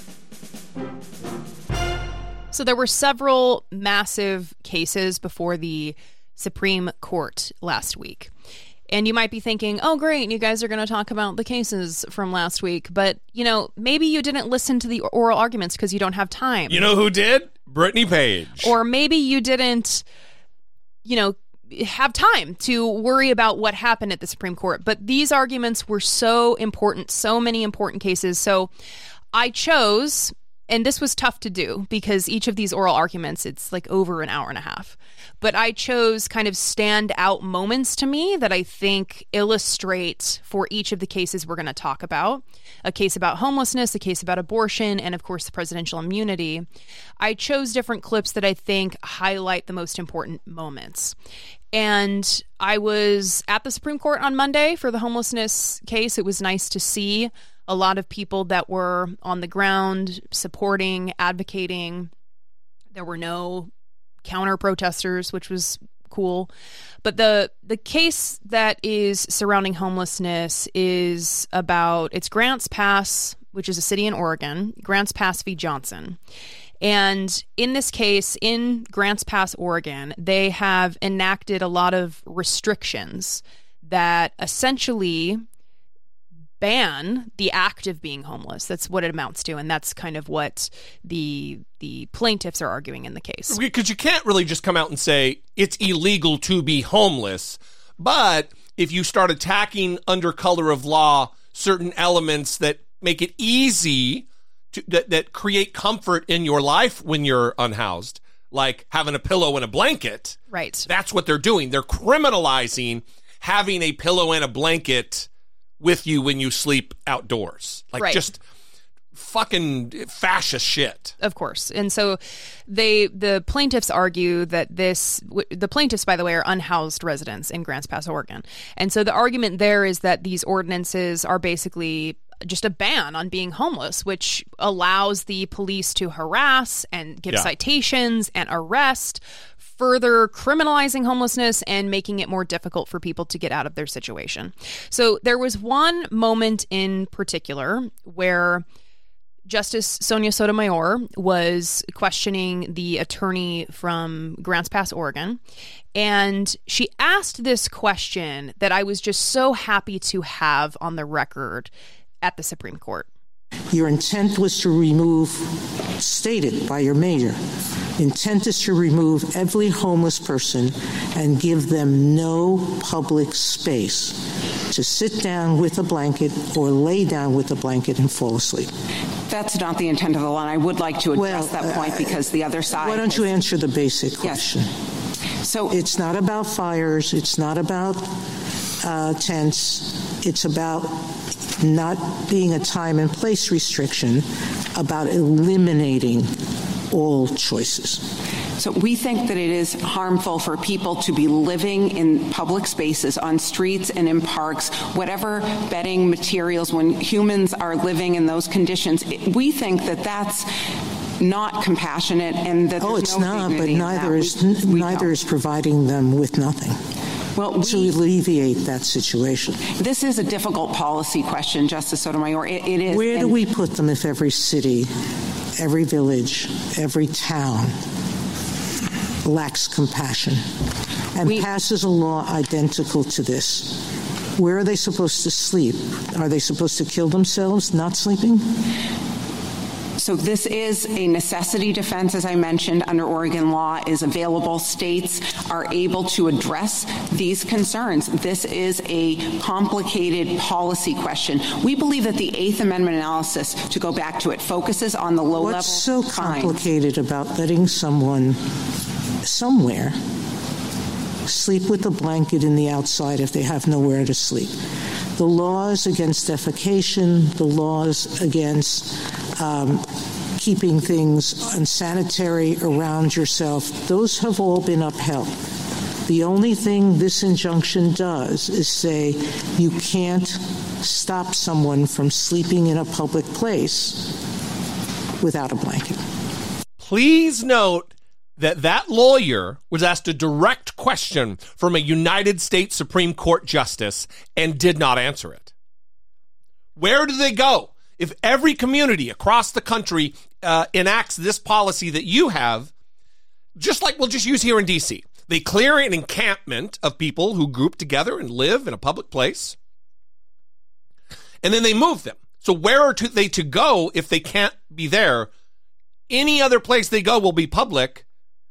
So there were several massive cases before the Supreme Court last week. And you might be thinking, oh, great, you guys are going to talk about the cases from last week. But, maybe you didn't listen to the oral arguments because you don't have time. You know who did? Brittany Page. Or maybe you didn't, have time to worry about what happened at the Supreme Court. But these arguments were so important, so many important cases. So I chose, and this was tough to do because each of these oral arguments, it's like over an hour and a half. But I chose kind of standout moments to me that I think illustrate for each of the cases we're going to talk about. A case about homelessness, a case about abortion, and of course the presidential immunity. I chose different clips that I think highlight the most important moments. And I was at the Supreme Court on Monday for the homelessness case. It was nice to see a lot of people that were on the ground supporting, advocating. There were no counter protesters, which was cool. But the case that is surrounding homelessness is about, it's Grants Pass, which is a city in Oregon, Grants Pass v. Johnson. And in this case, in Grants Pass, Oregon, they have enacted a lot of restrictions that essentially ban the act of being homeless. That's what it amounts to, and that's kind of what the plaintiffs are arguing in the case. Because you can't really just come out and say it's illegal to be homeless, but if you start attacking under color of law certain elements that make it easy that create comfort in your life when you're unhoused, like having a pillow and a blanket, right? That's what they're doing. They're criminalizing having a pillow and a blanket with you when you sleep outdoors. Just fucking fascist shit. Of course. And so the plaintiffs argue that the plaintiffs, by the way, are unhoused residents in Grants Pass, Oregon. And so the argument there is that these ordinances are basically just a ban on being homeless, which allows the police to harass and give citations and arrest, further criminalizing homelessness and making it more difficult for people to get out of their situation. So there was one moment in particular where Justice Sonia Sotomayor was questioning the attorney from Grants Pass, Oregon, and she asked this question that I was just so happy to have on the record at the Supreme Court. Your intent was to remove, stated by your mayor, intent is to remove every homeless person and give them no public space to sit down with a blanket or lay down with a blanket and fall asleep. That's not the intent of the law. I would like to address that point because the other side... Why don't you answer the basic question? Yes. So it's not about fires. It's not about tents. It's about not being a time and place restriction, about eliminating all choices. So we think that it is harmful for people to be living in public spaces, on streets and in parks, whatever bedding materials, when humans are living in those conditions. We think that that's not compassionate and that it's not, but neither is providing them with nothing. Well, to alleviate that situation. This is a difficult policy question, Justice Sotomayor. It is. Where do we put them if every city, every village, every town lacks compassion and passes a law identical to this? Where are they supposed to sleep? Are they supposed to kill themselves not sleeping? So this is a necessity defense, as I mentioned, under Oregon law is available. States are able to address these concerns. This is a complicated policy question. We believe that the Eighth Amendment analysis, to go back to it, focuses on the low-level What's so complicated about letting someone somewhere sleep with a blanket in the outside if they have nowhere to sleep? The laws against defecation, the laws against keeping things unsanitary around yourself, those have all been upheld. The only thing this injunction does is say you can't stop someone from sleeping in a public place without a blanket. Please note that lawyer was asked a direct question from a United States Supreme Court justice and did not answer it. Where do they go? If every community across the country enacts this policy that you have, just like we'll just use here in D.C., they clear an encampment of people who group together and live in a public place, and then they move them. So where are they to go if they can't be there? Any other place they go will be public.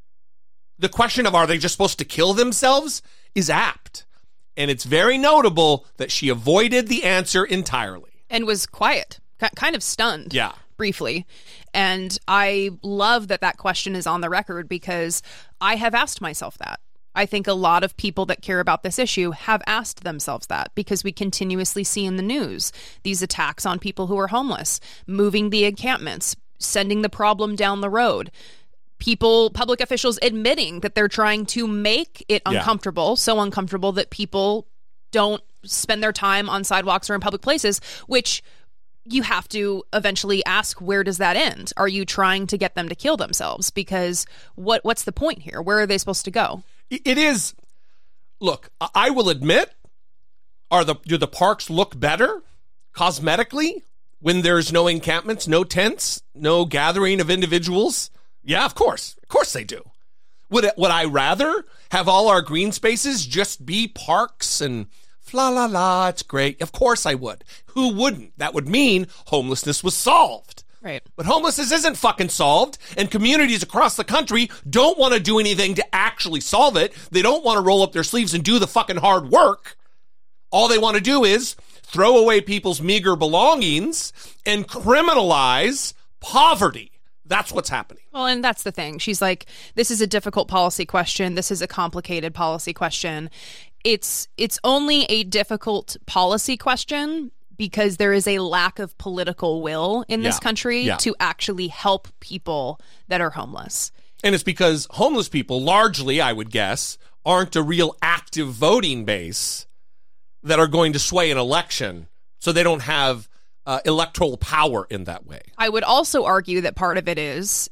The question of are they just supposed to kill themselves is apt. And it's very notable that she avoided the answer entirely. And was quiet, kind of stunned. Yeah. Briefly. And I love that question is on the record because I have asked myself that. I think a lot of people that care about this issue have asked themselves that because we continuously see in the news these attacks on people who are homeless, moving the encampments, sending the problem down the road. Public officials admitting that they're trying to make it uncomfortable, so uncomfortable that people don't spend their time on sidewalks or in public places, which you have to eventually ask, where does that end? Are you trying to get them to kill themselves? Because what's the point here? Where are they supposed to go? It is, look, I will admit, do the parks look better cosmetically when there's no encampments, no tents, no gathering of individuals? Yeah, of course. Of course they do. Would I rather have all our green spaces just be parks and la la la, it's great? Of course I would. Who wouldn't? That would mean homelessness was solved. Right. But homelessness isn't fucking solved, and communities across the country don't want to do anything to actually solve it. They don't want to roll up their sleeves and do the fucking hard work. All they want to do is throw away people's meager belongings and criminalize poverty. That's what's happening. Well, and that's the thing. She's like, this is a difficult policy question. This is a complicated policy question. It's only a difficult policy question because there is a lack of political will in this country to actually help people that are homeless. And it's because homeless people, largely, I would guess, aren't a real active voting base that are going to sway an election, so they don't have electoral power in that way. I would also argue that part of it is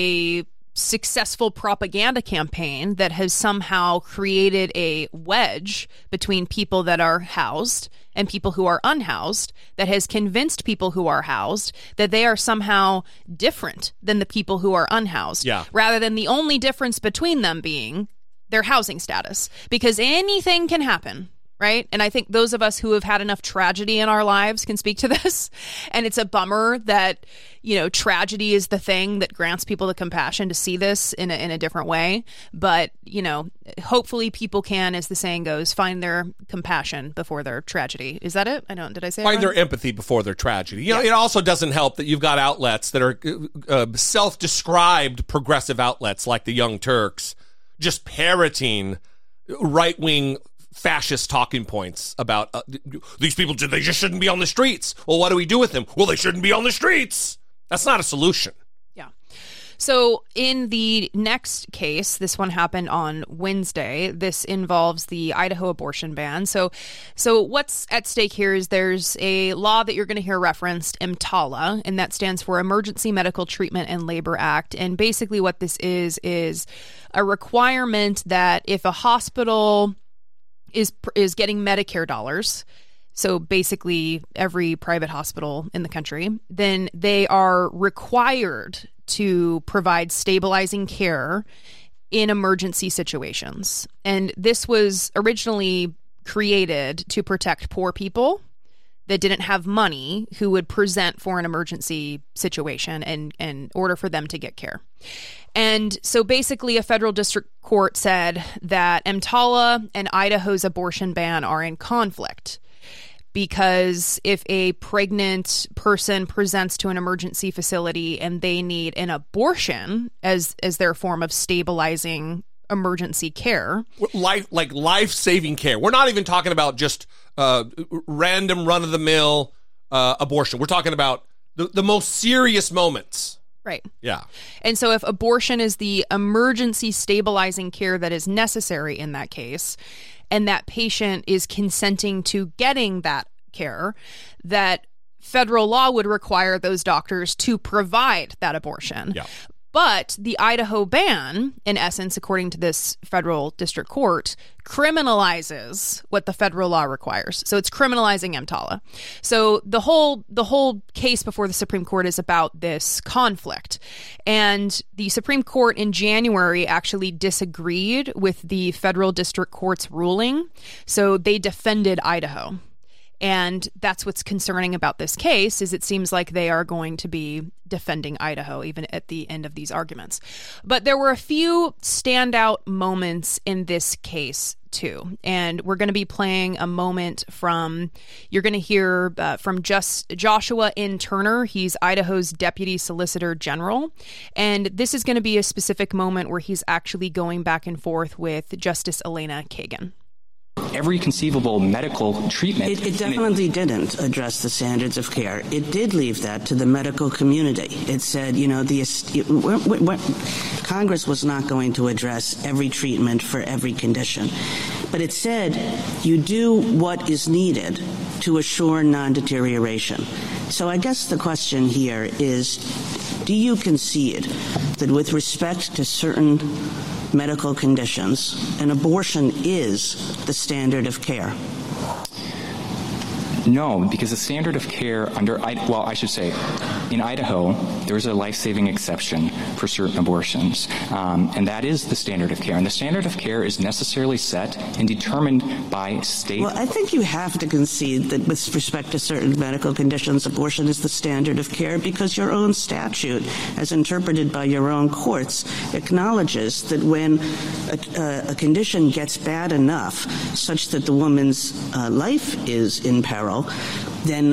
a successful propaganda campaign that has somehow created a wedge between people that are housed and people who are unhoused that has convinced people who are housed that they are somehow different than the people who are unhoused, rather than the only difference between them being their housing status, because anything can happen. Right. And I think those of us who have had enough tragedy in our lives can speak to this. And it's a bummer that, tragedy is the thing that grants people the compassion to see this in a different way. But, hopefully people can, as the saying goes, find their compassion before their tragedy. Is that it? Did I say it Find wrong? their empathy before their tragedy. It also doesn't help that you've got outlets that are self-described progressive outlets like the Young Turks just parroting right-wing fascist talking points about these people, they just shouldn't be on the streets. Well, what do we do with them? Well, they shouldn't be on the streets. That's not a solution. Yeah. So in the next case, this one happened on Wednesday. This involves the Idaho abortion ban. So what's at stake here is there's a law that you're going to hear referenced, EMTALA, and that stands for Emergency Medical Treatment and Labor Act. And basically what this is a requirement that if a hospital is getting Medicare dollars, so basically every private hospital in the country, then they are required to provide stabilizing care in emergency situations. And this was originally created to protect poor people, that didn't have money who would present for an emergency situation and in order for them to get care. And so basically a federal district court said that EMTALA and Idaho's abortion ban are in conflict, because if a pregnant person presents to an emergency facility and they need an abortion as their form of stabilizing emergency care, life-saving care. We're not even talking about just random run-of-the-mill abortion. We're talking about the most serious moments. Right. Yeah. And so if abortion is the emergency stabilizing care that is necessary in that case, and that patient is consenting to getting that care, that federal law would require those doctors to provide that abortion. Yeah. But the Idaho ban, in essence, according to this federal district court, criminalizes what the federal law requires. So it's criminalizing EMTALA. So the whole case before the Supreme Court is about this conflict. And the Supreme Court in January actually disagreed with the federal district court's ruling. So they defended Idaho. And that's what's concerning about this case, is it seems like they are going to be defending Idaho even at the end of these arguments. But there were a few standout moments in this case too. And we're going to be playing a moment you're going to hear from Joshua N. Turner. He's Idaho's Deputy Solicitor General. And this is going to be a specific moment where he's actually going back and forth with Justice Elena Kagan. Every conceivable medical treatment. It definitely didn't address the standards of care. It did leave that to the medical community. It said, Congress was not going to address every treatment for every condition. But it said you do what is needed to assure non-deterioration. So I guess the question here is, do you concede that with respect to certain medical conditions, an abortion is the standard of care? No, because the standard of care in Idaho, there's a life-saving exception for certain abortions, and that is the standard of care. And the standard of care is necessarily set and determined by state. Well, I think you have to concede that with respect to certain medical conditions, abortion is the standard of care, because your own statute, as interpreted by your own courts, acknowledges that when a condition gets bad enough such that the woman's life is in peril, then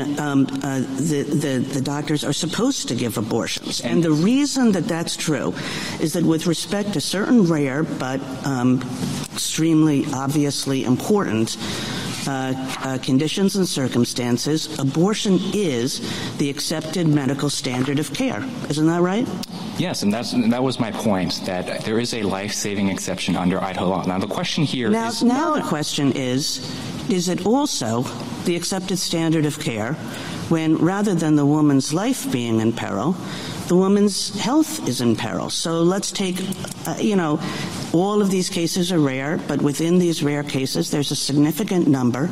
the doctors are supposed to give abortions. And the reason that that's true is that with respect to certain rare but extremely obviously important conditions and circumstances, abortion is the accepted medical standard of care. Isn't that right? Yes, and that was my point, that there is a life-saving exception under Idaho law. Now, the question here is... Now the question is it also the accepted standard of care when, rather than the woman's life being in peril, the woman's health is in peril? So let's take, all of these cases are rare, but within these rare cases, there's a significant number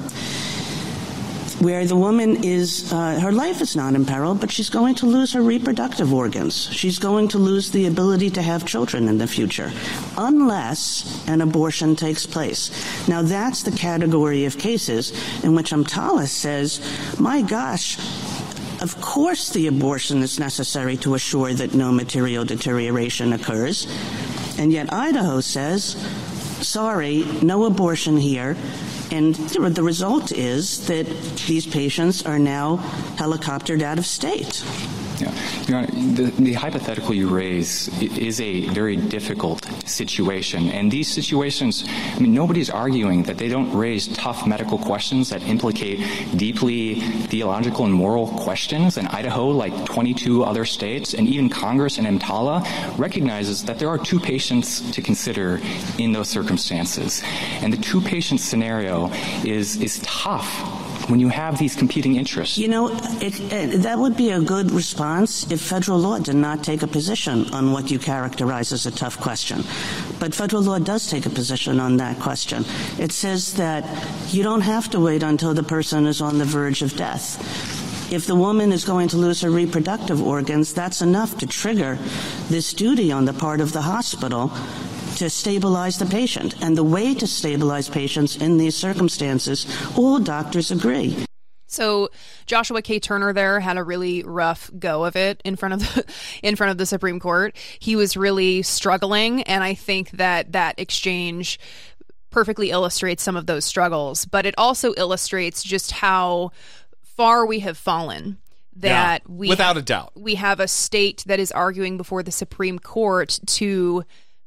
where the woman is, her life is not in peril, but she's going to lose her reproductive organs. She's going to lose the ability to have children in the future, unless an abortion takes place. Now, that's the category of cases in which EMTALA says, my gosh, of course the abortion is necessary to assure that no material deterioration occurs. And yet Idaho says, sorry, no abortion here. And the result is that these patients are now helicoptered out of state. Yeah. Your Honor, the hypothetical you raise is a very difficult situation. And these situations, nobody's arguing that they don't raise tough medical questions that implicate deeply theological and moral questions. And Idaho, like 22 other states, and even Congress and EMTALA, recognizes that there are two patients to consider in those circumstances. And the two-patient scenario is tough when you have these competing interests. That would be a good response if federal law did not take a position on what you characterize as a tough question. But federal law does take a position on that question. It says that you don't have to wait until the person is on the verge of death. If the woman is going to lose her reproductive organs, that's enough to trigger this duty on the part of the hospital to stabilize the patient. And the way to stabilize patients in these circumstances, all doctors agree. So Joshua K. Turner there had a really rough go of it in front of the Supreme Court. He was really struggling, and I think that exchange perfectly illustrates some of those struggles, but it also illustrates just how far we have fallen. That without a doubt, we have a state that is arguing before the Supreme Court to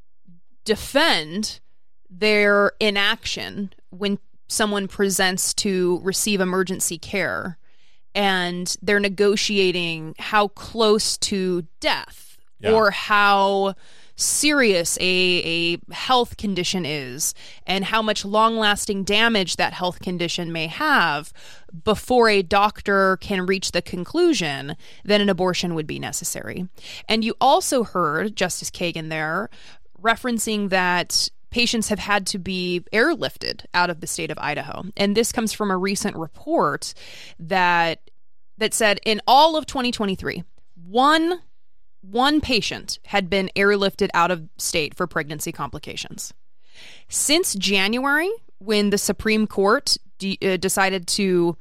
defend their inaction when someone presents to receive emergency care, and they're negotiating how close to death or how serious a health condition is and how much long-lasting damage that health condition may have before a doctor can reach the conclusion that an abortion would be necessary. And you also heard Justice Kagan there referencing that patients have had to be airlifted out of the state of Idaho. And this comes from a recent report that said in all of 2023, one patient had been airlifted out of state for pregnancy complications. Since January, when the Supreme Court decided to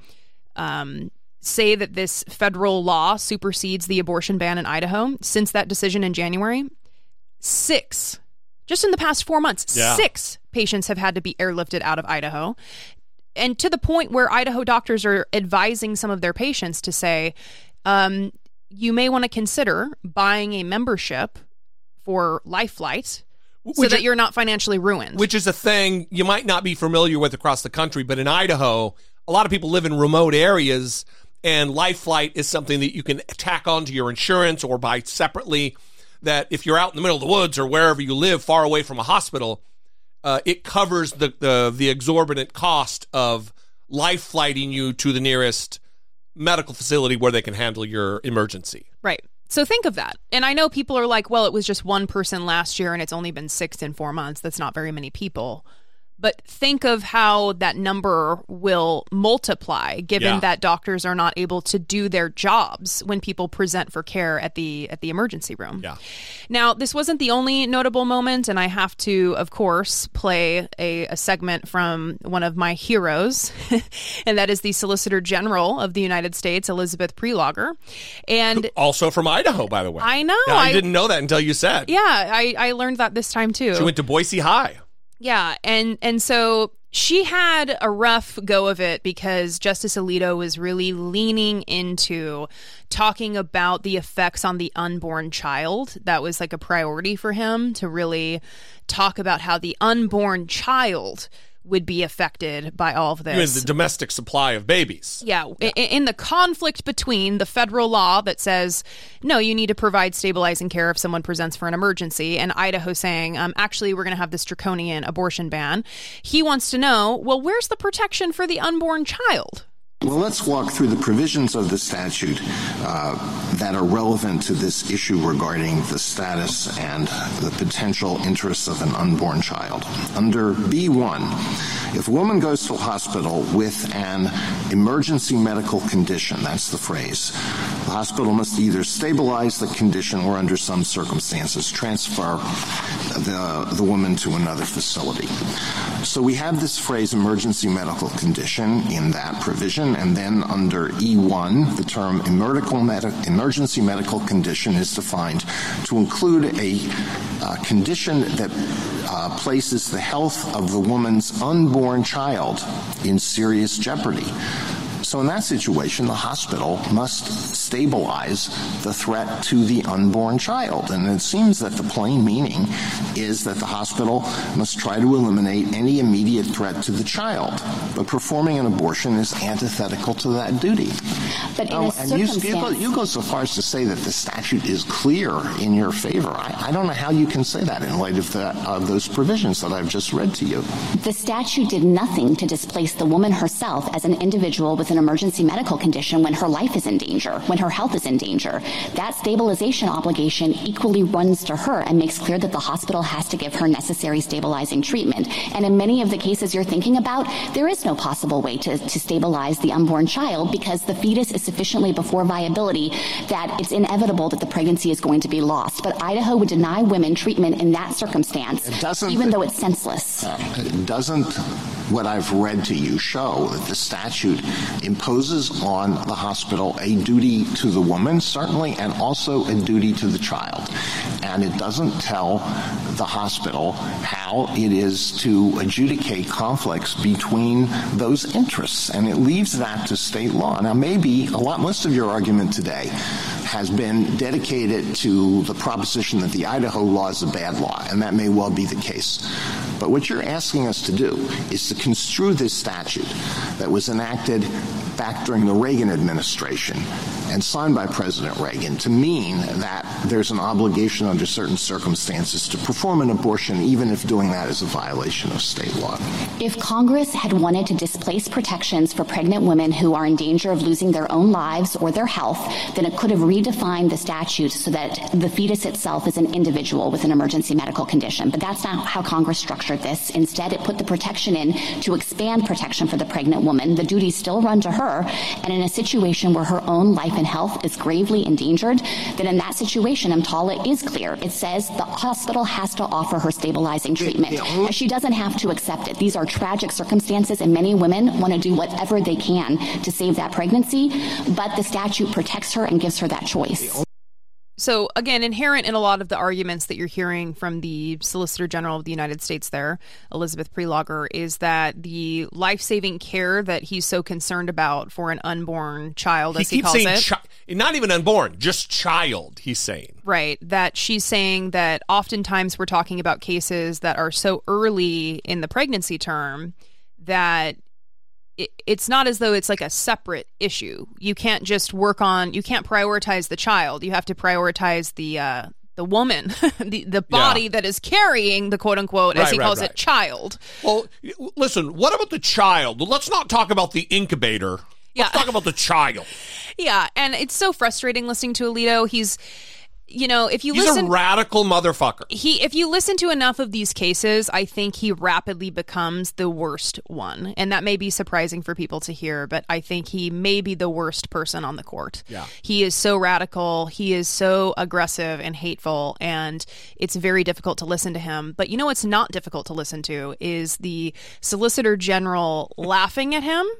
say that this federal law supersedes the abortion ban in Idaho, since that decision in January, 6, just in the past 4 months, 6 patients have had to be airlifted out of Idaho. And to the point where Idaho doctors are advising some of their patients to say, you may want to consider buying a membership for LifeFlight so that you're not financially ruined. Which is a thing you might not be familiar with across the country, but in Idaho, a lot of people live in remote areas, and LifeFlight is something that you can tack onto your insurance or buy separately, that if you're out in the middle of the woods or wherever you live far away from a hospital, it covers the exorbitant cost of life-flighting you to the nearest medical facility where they can handle your emergency. Right. So think of that. And I know people are like, well, it was just one person last year and it's only been 6 in 4 months. That's not very many people. But think of how that number will multiply given that doctors are not able to do their jobs when people present for care at the emergency room. Yeah. Now, this wasn't the only notable moment, and I have to, of course, play a segment from one of my heroes, and that is the Solicitor General of the United States, Elizabeth Prelogar. And also from Idaho, by the way. I know. Yeah, I didn't know that until you said. Yeah, I learned that this time, too. She went to Boise High. Yeah, and so she had a rough go of it because Justice Alito was really leaning into talking about the effects on the unborn child. That was like a priority for him, to really talk about how the unborn child would be affected by all of this. You mean the domestic supply of babies. Yeah. In the conflict between the federal law that says, no, you need to provide stabilizing care if someone presents for an emergency, and Idaho saying, actually, we're going to have this draconian abortion ban. He wants to know, well, where's the protection for the unborn child? Well, let's walk through the provisions of the statute that are relevant to this issue regarding the status and the potential interests of an unborn child. Under B1, if a woman goes to a hospital with an emergency medical condition, that's the phrase, the hospital must either stabilize the condition or, under some circumstances, transfer the woman to another facility. So we have this phrase, emergency medical condition, in that provision. And then under E1, the term emergency medical condition is defined to include a condition that places the health of the woman's unborn child in serious jeopardy. So in that situation, the hospital must stabilize the threat to the unborn child. And it seems that the plain meaning is that the hospital must try to eliminate any immediate threat to the child. But performing an abortion is antithetical to that duty. But in a circumstance... You go so far as to say that the statute is clear in your favor. I don't know how you can say that in light of those provisions that I've just read to you. The statute did nothing to displace the woman herself as an individual with an emergency medical condition when her life is in danger, when her health is in danger. That stabilization obligation equally runs to her and makes clear that the hospital has to give her necessary stabilizing treatment. And in many of the cases you're thinking about, there is no possible way to stabilize the unborn child because the fetus is sufficiently before viability that it's inevitable that the pregnancy is going to be lost. But Idaho would deny women treatment in that circumstance, even though it's senseless. Doesn't what I've read to you show that the statute imposes on the hospital a duty to the woman, certainly, and also a duty to the child. And it doesn't tell the hospital how it is to adjudicate conflicts between those interests, and it leaves that to state law. Now, most of your argument today has been dedicated to the proposition that the Idaho law is a bad law, and that may well be the case. But what you're asking us to do is to construe this statute that was enacted back during the Reagan administration and signed by President Reagan to mean that there's an obligation under certain circumstances to perform an abortion, even if doing that is a violation of state law. If Congress had wanted to displace protections for pregnant women who are in danger of losing their own lives or their health, then it could have redefined the statute so that the fetus itself is an individual with an emergency medical condition. But that's not how Congress structured this. Instead, it put the protection in to expand protection for the pregnant woman. The duties still run to her, and in a situation where her own life and health is gravely endangered, then in that situation, EMTALA is clear. It says the hospital has to offer her stabilizing treatment. She doesn't have to accept it. These are tragic circumstances, and many women want to do whatever they can to save that pregnancy, but the statute protects her and gives her that choice. So, again, inherent in a lot of the arguments that you're hearing from the Solicitor General of the United States there, Elizabeth Prelogar, is that the life-saving care that he's so concerned about for an unborn child, as he calls it. Not even unborn, just child, he's saying. Right. That she's saying that oftentimes we're talking about cases that are so early in the pregnancy term that it's not as though it's like a separate issue. You can't just you can't prioritize the child. You have to prioritize the woman, the body that is carrying the quote unquote, as he calls it, child. Well, listen, what about the child? Let's not talk about the incubator. Let's talk about the child. Yeah. And it's so frustrating listening to Alito. He's a radical motherfucker. If you listen to enough of these cases, I think he rapidly becomes the worst one. And that may be surprising for people to hear, but I think he may be the worst person on the court. Yeah. He is so radical. He is so aggressive and hateful, and it's very difficult to listen to him. But you know what's not difficult to listen to is the Solicitor General laughing at him.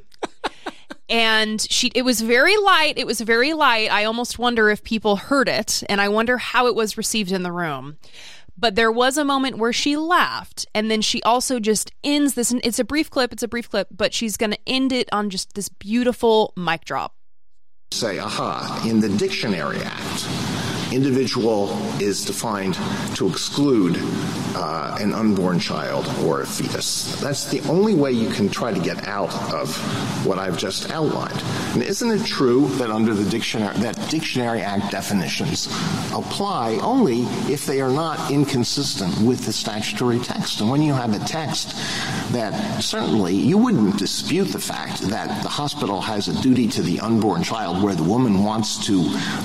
And it was very light. It was very light. I almost wonder if people heard it, and I wonder how it was received in the room. But there was a moment where she laughed, and then she also just ends this. It's a brief clip, but she's going to end it on just this beautiful mic drop. Say, in the Dictionary Act, individual is defined to exclude an unborn child or a fetus. That's the only way you can try to get out of what I've just outlined. And isn't it true that under the Dictionary Act definitions apply only if they are not inconsistent with the statutory text? And when you have a text that certainly you wouldn't dispute the fact that the hospital has a duty to the unborn child where the woman wants to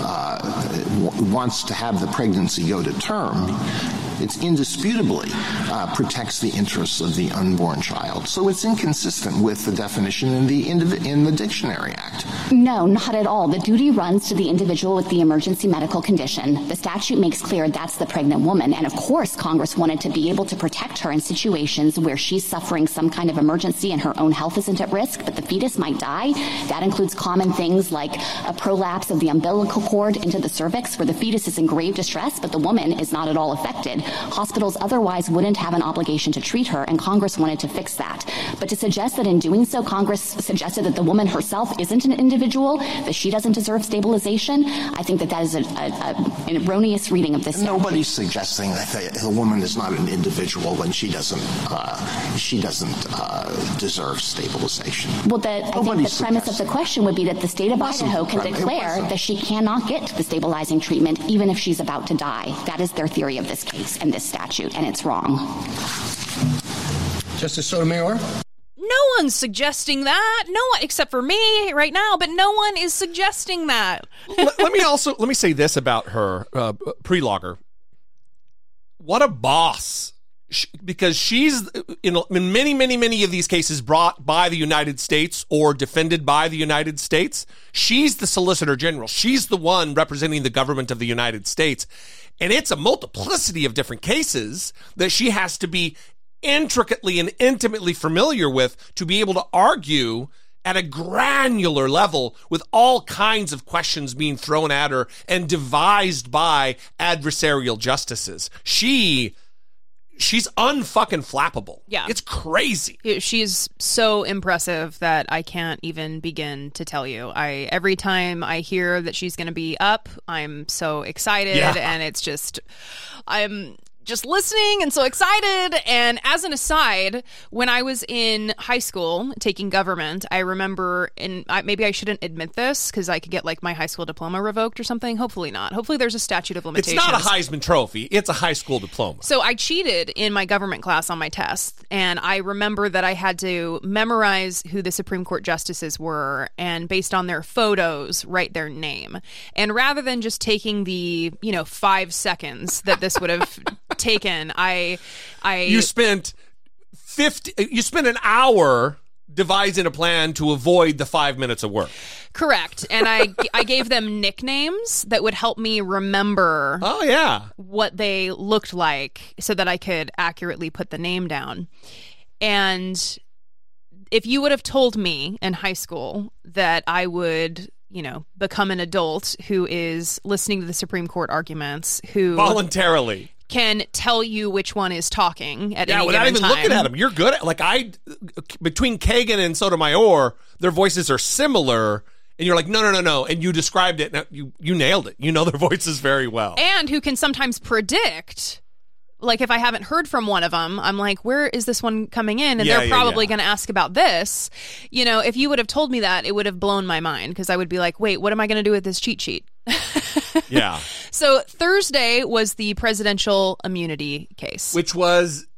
have the pregnancy go to term, it indisputably protects the interests of the unborn child. So it's inconsistent with the definition in the Dictionary Act. No, not at all. The duty runs to the individual with the emergency medical condition. The statute makes clear that's the pregnant woman. And of course, Congress wanted to be able to protect her in situations where she's suffering some kind of emergency and her own health isn't at risk, but the fetus might die. That includes common things like a prolapse of the umbilical cord into the cervix where the fetus is in grave distress, but the woman is not at all affected. Hospitals otherwise wouldn't have an obligation to treat her, and Congress wanted to fix that. But to suggest that in doing so, Congress suggested that the woman herself isn't an individual, that she doesn't deserve stabilization, I think that is an erroneous reading of this statute. Nobody's suggesting that the woman is not an individual when she doesn't deserve stabilization. Well, I think the premise of the question would be that the state of Idaho can declare that she cannot get the stabilizing treatment even if she's about to die. That is their theory of this case and this statute, and it's wrong. Justice Sotomayor? No one's suggesting that. No one, except for me right now, but no one is suggesting that. let me say this about her, Prelogar. What a boss. Because she's in many of these cases brought by the United States or defended by the United States. She's the Solicitor General. She's the one representing the government of the United States. And it's a multiplicity of different cases that she has to be intricately and intimately familiar with to be able to argue at a granular level with all kinds of questions being thrown at her and devised by adversarial justices. She's unfucking flappable. Yeah. It's crazy. She's so impressive that I can't even begin to tell you. Every time I hear that she's going to be up, I'm so excited, and it's just, I'm just listening and so excited. And as an aside, when I was in high school taking government, I remember, and maybe I shouldn't admit this because I could get like my high school diploma revoked or something. Hopefully not. Hopefully there's a statute of limitations. It's not a Heisman Trophy. It's a high school diploma. So I cheated in my government class on my test. And I remember that I had to memorize who the Supreme Court justices were and based on their photos, write their name. And rather than just taking the, 5 seconds that this would have taken, you spent an hour devising a plan to avoid the 5 minutes of work. Correct. And I gave them nicknames that would help me remember what they looked like so that I could accurately put the name down. And if you would have told me in high school that I would, become an adult who is listening to the Supreme Court arguments, who voluntarily can tell you which one is talking at any without given even time. looking at them. You're good at, between Kagan and Sotomayor, their voices are similar, and you're like, no, and you described it, and you nailed it. You know their voices very well. And who can sometimes predict, like if I haven't heard from one of them, I'm like, where is this one coming in? And they're probably going to ask about this. If you would have told me that, it would have blown my mind because I would be like, wait, what am I going to do with this cheat sheet? Yeah. So Thursday was the presidential immunity case, which was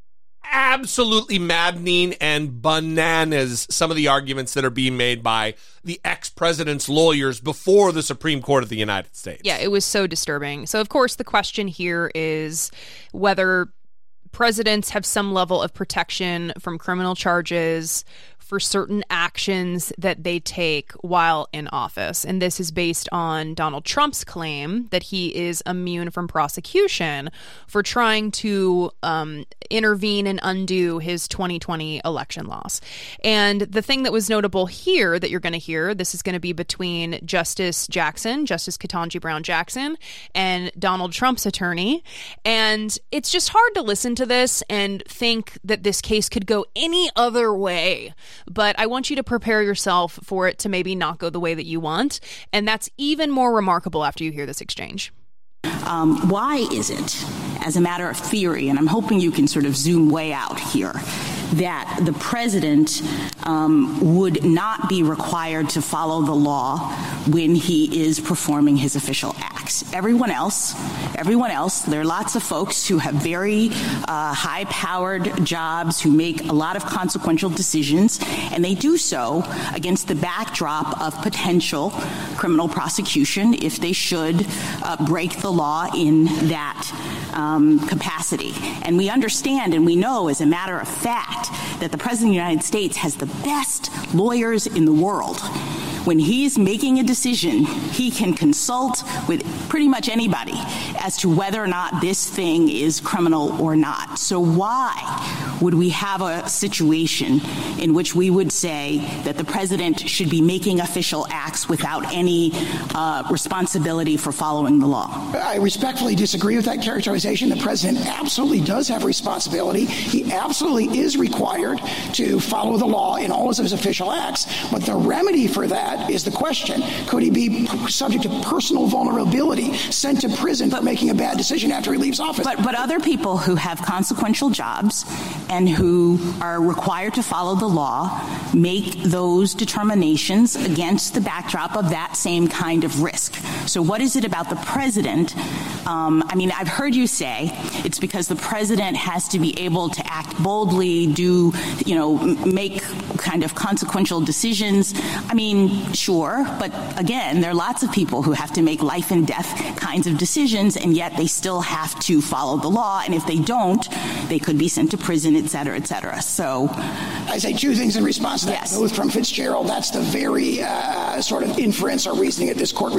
absolutely maddening and bananas. Some of the arguments that are being made by the ex-president's lawyers before the Supreme Court of the United States. Yeah, it was so disturbing. So, of course, the question here is whether presidents have some level of protection from criminal charges for certain actions that they take while in office. And this is based on Donald Trump's claim that he is immune from prosecution for trying to intervene and undo his 2020 election loss. And the thing that was notable here that you're going to hear, this is going to be between Justice Ketanji Brown Jackson, and Donald Trump's attorney. And it's just hard to listen to this and think that this case could go any other way. But I want you to prepare yourself for it to maybe not go the way that you want. And that's even more remarkable after you hear this exchange. Why is it, as a matter of theory, and I'm hoping you can sort of zoom way out here, that the president would not be required to follow the law when he is performing his official acts? Everyone else, there are lots of folks who have very high-powered jobs, who make a lot of consequential decisions, and they do so against the backdrop of potential criminal prosecution if they should break the law in that capacity. And we understand and we know, as a matter of fact, that the President of the United States has the best lawyers in the world. When he's making a decision, he can consult with pretty much anybody as to whether or not this thing is criminal or not. So why would we have a situation in which we would say that the president should be making official acts without any responsibility for following the law? I respectfully disagree with that characterization. The president absolutely does have responsibility. He absolutely is required to follow the law in all of his official acts. But the remedy for that is the question: could he be subject to personal vulnerability, sent to prison for making a bad decision after he leaves office? But other people who have consequential jobs and who are required to follow the law make those determinations against the backdrop of that same kind of risk. So what is it about the president? I've heard you say it's because the president has to be able to act boldly, make kind of consequential decisions. Sure, but again, there are lots of people who have to make life and death kinds of decisions, and yet they still have to follow the law, and if they don't, they could be sent to prison, et cetera, et cetera. So I say two things in response to that. Yes. Both from Fitzgerald, that's the very sort of inference or reasoning that this court rejected in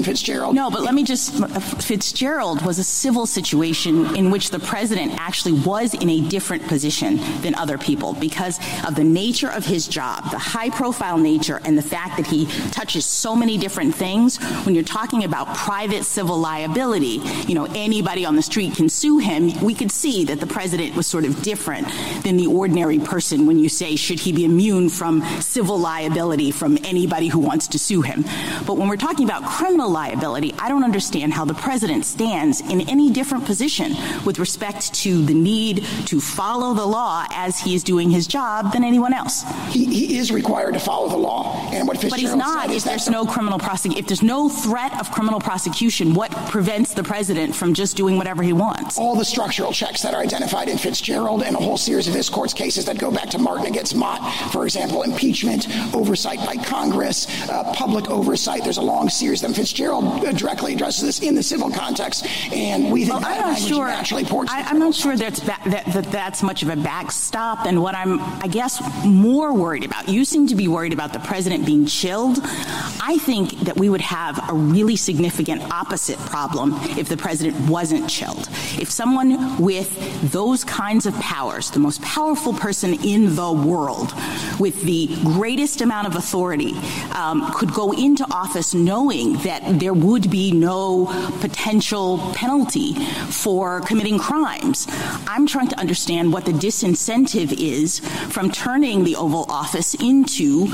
in Fitzgerald. No, but let me just, Fitzgerald was a civil situation in which the president actually was in a different position than other people because of the nature of his job, the high-profile nature, and the fact that he touches so many different things. When you're talking about private civil liability, anybody on the street can sue him. We could see that the president was sort of different than the ordinary person when you say, should he be immune from civil liability from anybody who wants to sue him? But when we're talking about criminal liability, I don't understand how the president stands in any different position with respect to the need to follow the law as he is doing his job than anyone else. He is required to follow the law. And what Fitzgerald but he's not if there's no criminal prosecution. If there's no threat of criminal prosecution, what prevents the president from just doing whatever he wants? All the structural checks that are identified in Fitzgerald and a whole series of this court's cases that go back to Martin against Mott, for example, impeachment, oversight by Congress, public oversight. There's a long series of them. Fitzgerald directly addresses this in the civil context, and we think that language naturally ports. I'm not sure that's much of a backstop, and what I'm, I guess, more worried about. You seem to be worried about the president being chilled. I think that we would have a really significant opposite problem if the president wasn't chilled. If someone with those kinds of powers, the most powerful person in the world, with the greatest amount of authority, could go into office knowing that there would be no potential penalty for committing crimes. I'm trying to understand what the disincentive is from turning the Oval Office into,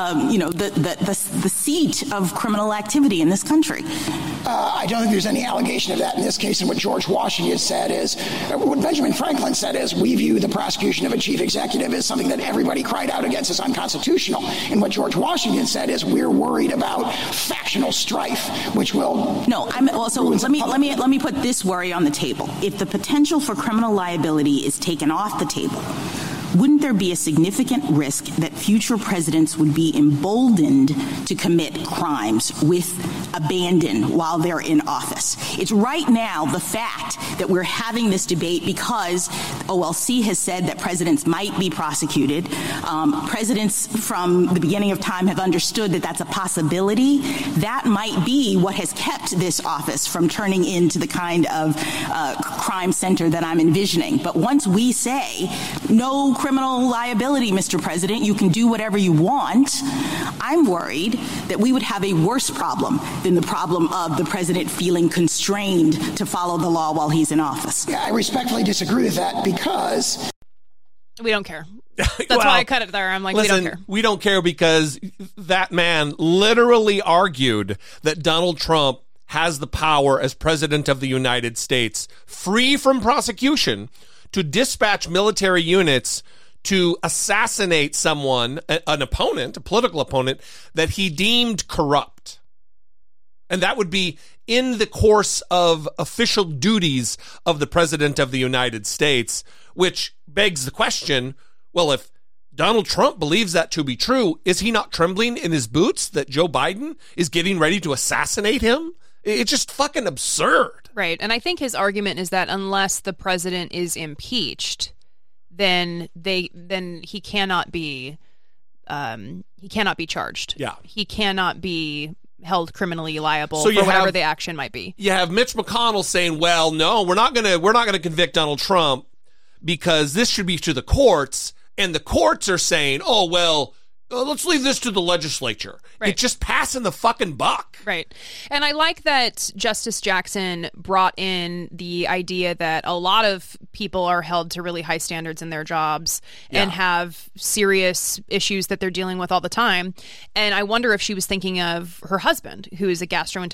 the seat of criminal activity in this country. I don't think there's any allegation of that in this case. And what George Washington said is, what Benjamin Franklin said is, we view the prosecution of a chief executive as something that everybody cried out against as unconstitutional. And what George Washington said is, we're worried about factional strife, which will. No, let me put this worry on the table. If the potential for criminal liability is taken off the table, wouldn't there be a significant risk that future presidents would be emboldened to commit crimes with abandon while they're in office? It's right now the fact that we're having this debate because OLC has said that presidents might be prosecuted. Presidents from the beginning of time have understood that that's a possibility. That might be what has kept this office from turning into the kind of crime center that I'm envisioning. But once we say no criminal liability, Mr. President, you can do whatever you want, I'm worried that we would have a worse problem than the problem of the president feeling constrained to follow the law while he's in office. Yeah, I respectfully disagree with that because we don't care. That's why I cut it there. I'm like, listen, we don't care. We don't care because that man literally argued that Donald Trump has the power as president of the United States, free from prosecution, to dispatch military units to assassinate someone, an opponent, a political opponent, that he deemed corrupt. And that would be in the course of official duties of the President of the United States, which begs the question, well, if Donald Trump believes that to be true, is he not trembling in his boots that Joe Biden is getting ready to assassinate him? It's just fucking absurd. Right. And I think his argument is that unless the president is impeached, then he cannot be charged. Yeah. He cannot be held criminally liable for whatever the action might be. You have Mitch McConnell saying, well, no, we're not gonna convict Donald Trump because this should be to the courts, and the courts are saying, oh, well, let's leave this to the legislature. Right. It's just passing the fucking buck. Right. And I like that Justice Jackson brought in the idea that a lot of people are held to really high standards in their jobs and have serious issues that they're dealing with all the time. And I wonder if she was thinking of her husband, who is a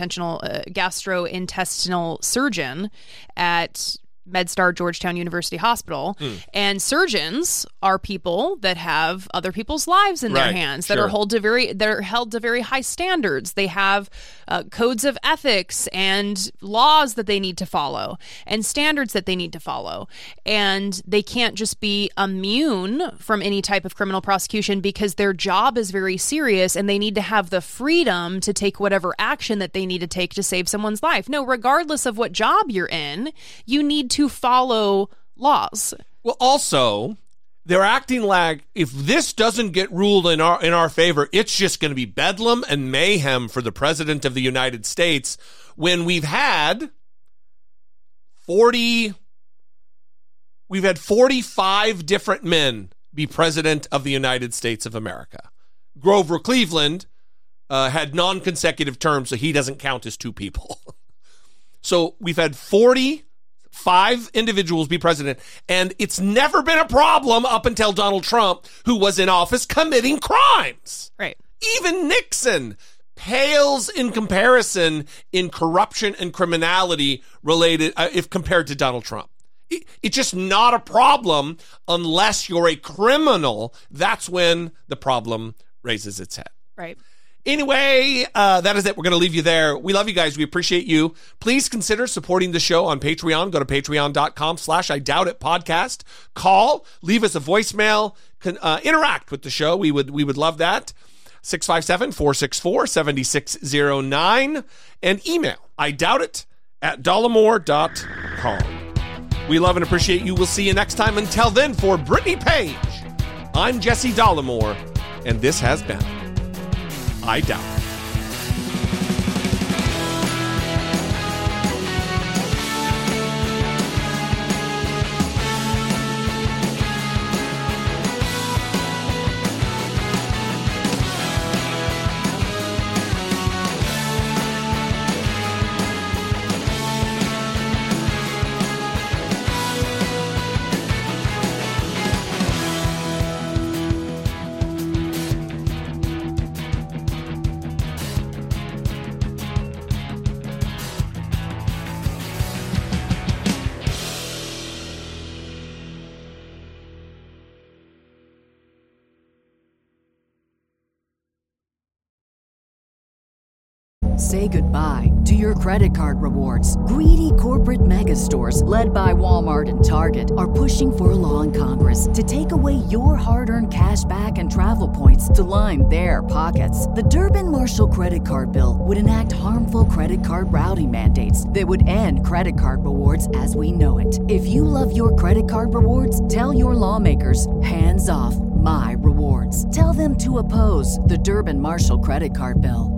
gastrointestinal surgeon at MedStar Georgetown University Hospital. And surgeons are people that have other people's lives in their hands, that are held to very high standards. They have codes of ethics and laws that they need to follow and standards that they need to follow. And they can't just be immune from any type of criminal prosecution because their job is very serious and they need to have the freedom to take whatever action that they need to take to save someone's life. No, regardless of what job you're in, you need to follow laws. Well, also, They're acting like if this doesn't get ruled in our favor, it's just going to be bedlam and mayhem for the president of the United States, when we've had 45 different men be president of the United States of America. Grover Cleveland had non-consecutive terms, so he doesn't count as two people. So we've had 45 individuals be president, and it's never been a problem up until Donald Trump, who was in office committing crimes. Right. Even Nixon pales in comparison in corruption and criminality related, if compared to Donald Trump. It's just not a problem unless you're a criminal. That's when the problem raises its head. Right. Anyway, that is it. We're going to leave you there. We love you guys. We appreciate you. Please consider supporting the show on Patreon. Go to patreon.com/IDoubtIt podcast. Call, leave us a voicemail, interact with the show. We would love that. 657-464-7609 and email IDoubtIt@dollemore.com. We love and appreciate you. We'll see you next time. Until then, for Brittany Page, I'm Jesse Dollemore, and this has been I Doubt It. Say goodbye to your credit card rewards. Greedy corporate mega stores, led by Walmart and Target, are pushing for a law in Congress to take away your hard-earned cash back and travel points to line their pockets. The Durbin-Marshall credit card bill would enact harmful credit card routing mandates that would end credit card rewards as we know it. If you love your credit card rewards, tell your lawmakers, hands off my rewards. Tell them to oppose the Durbin-Marshall credit card bill.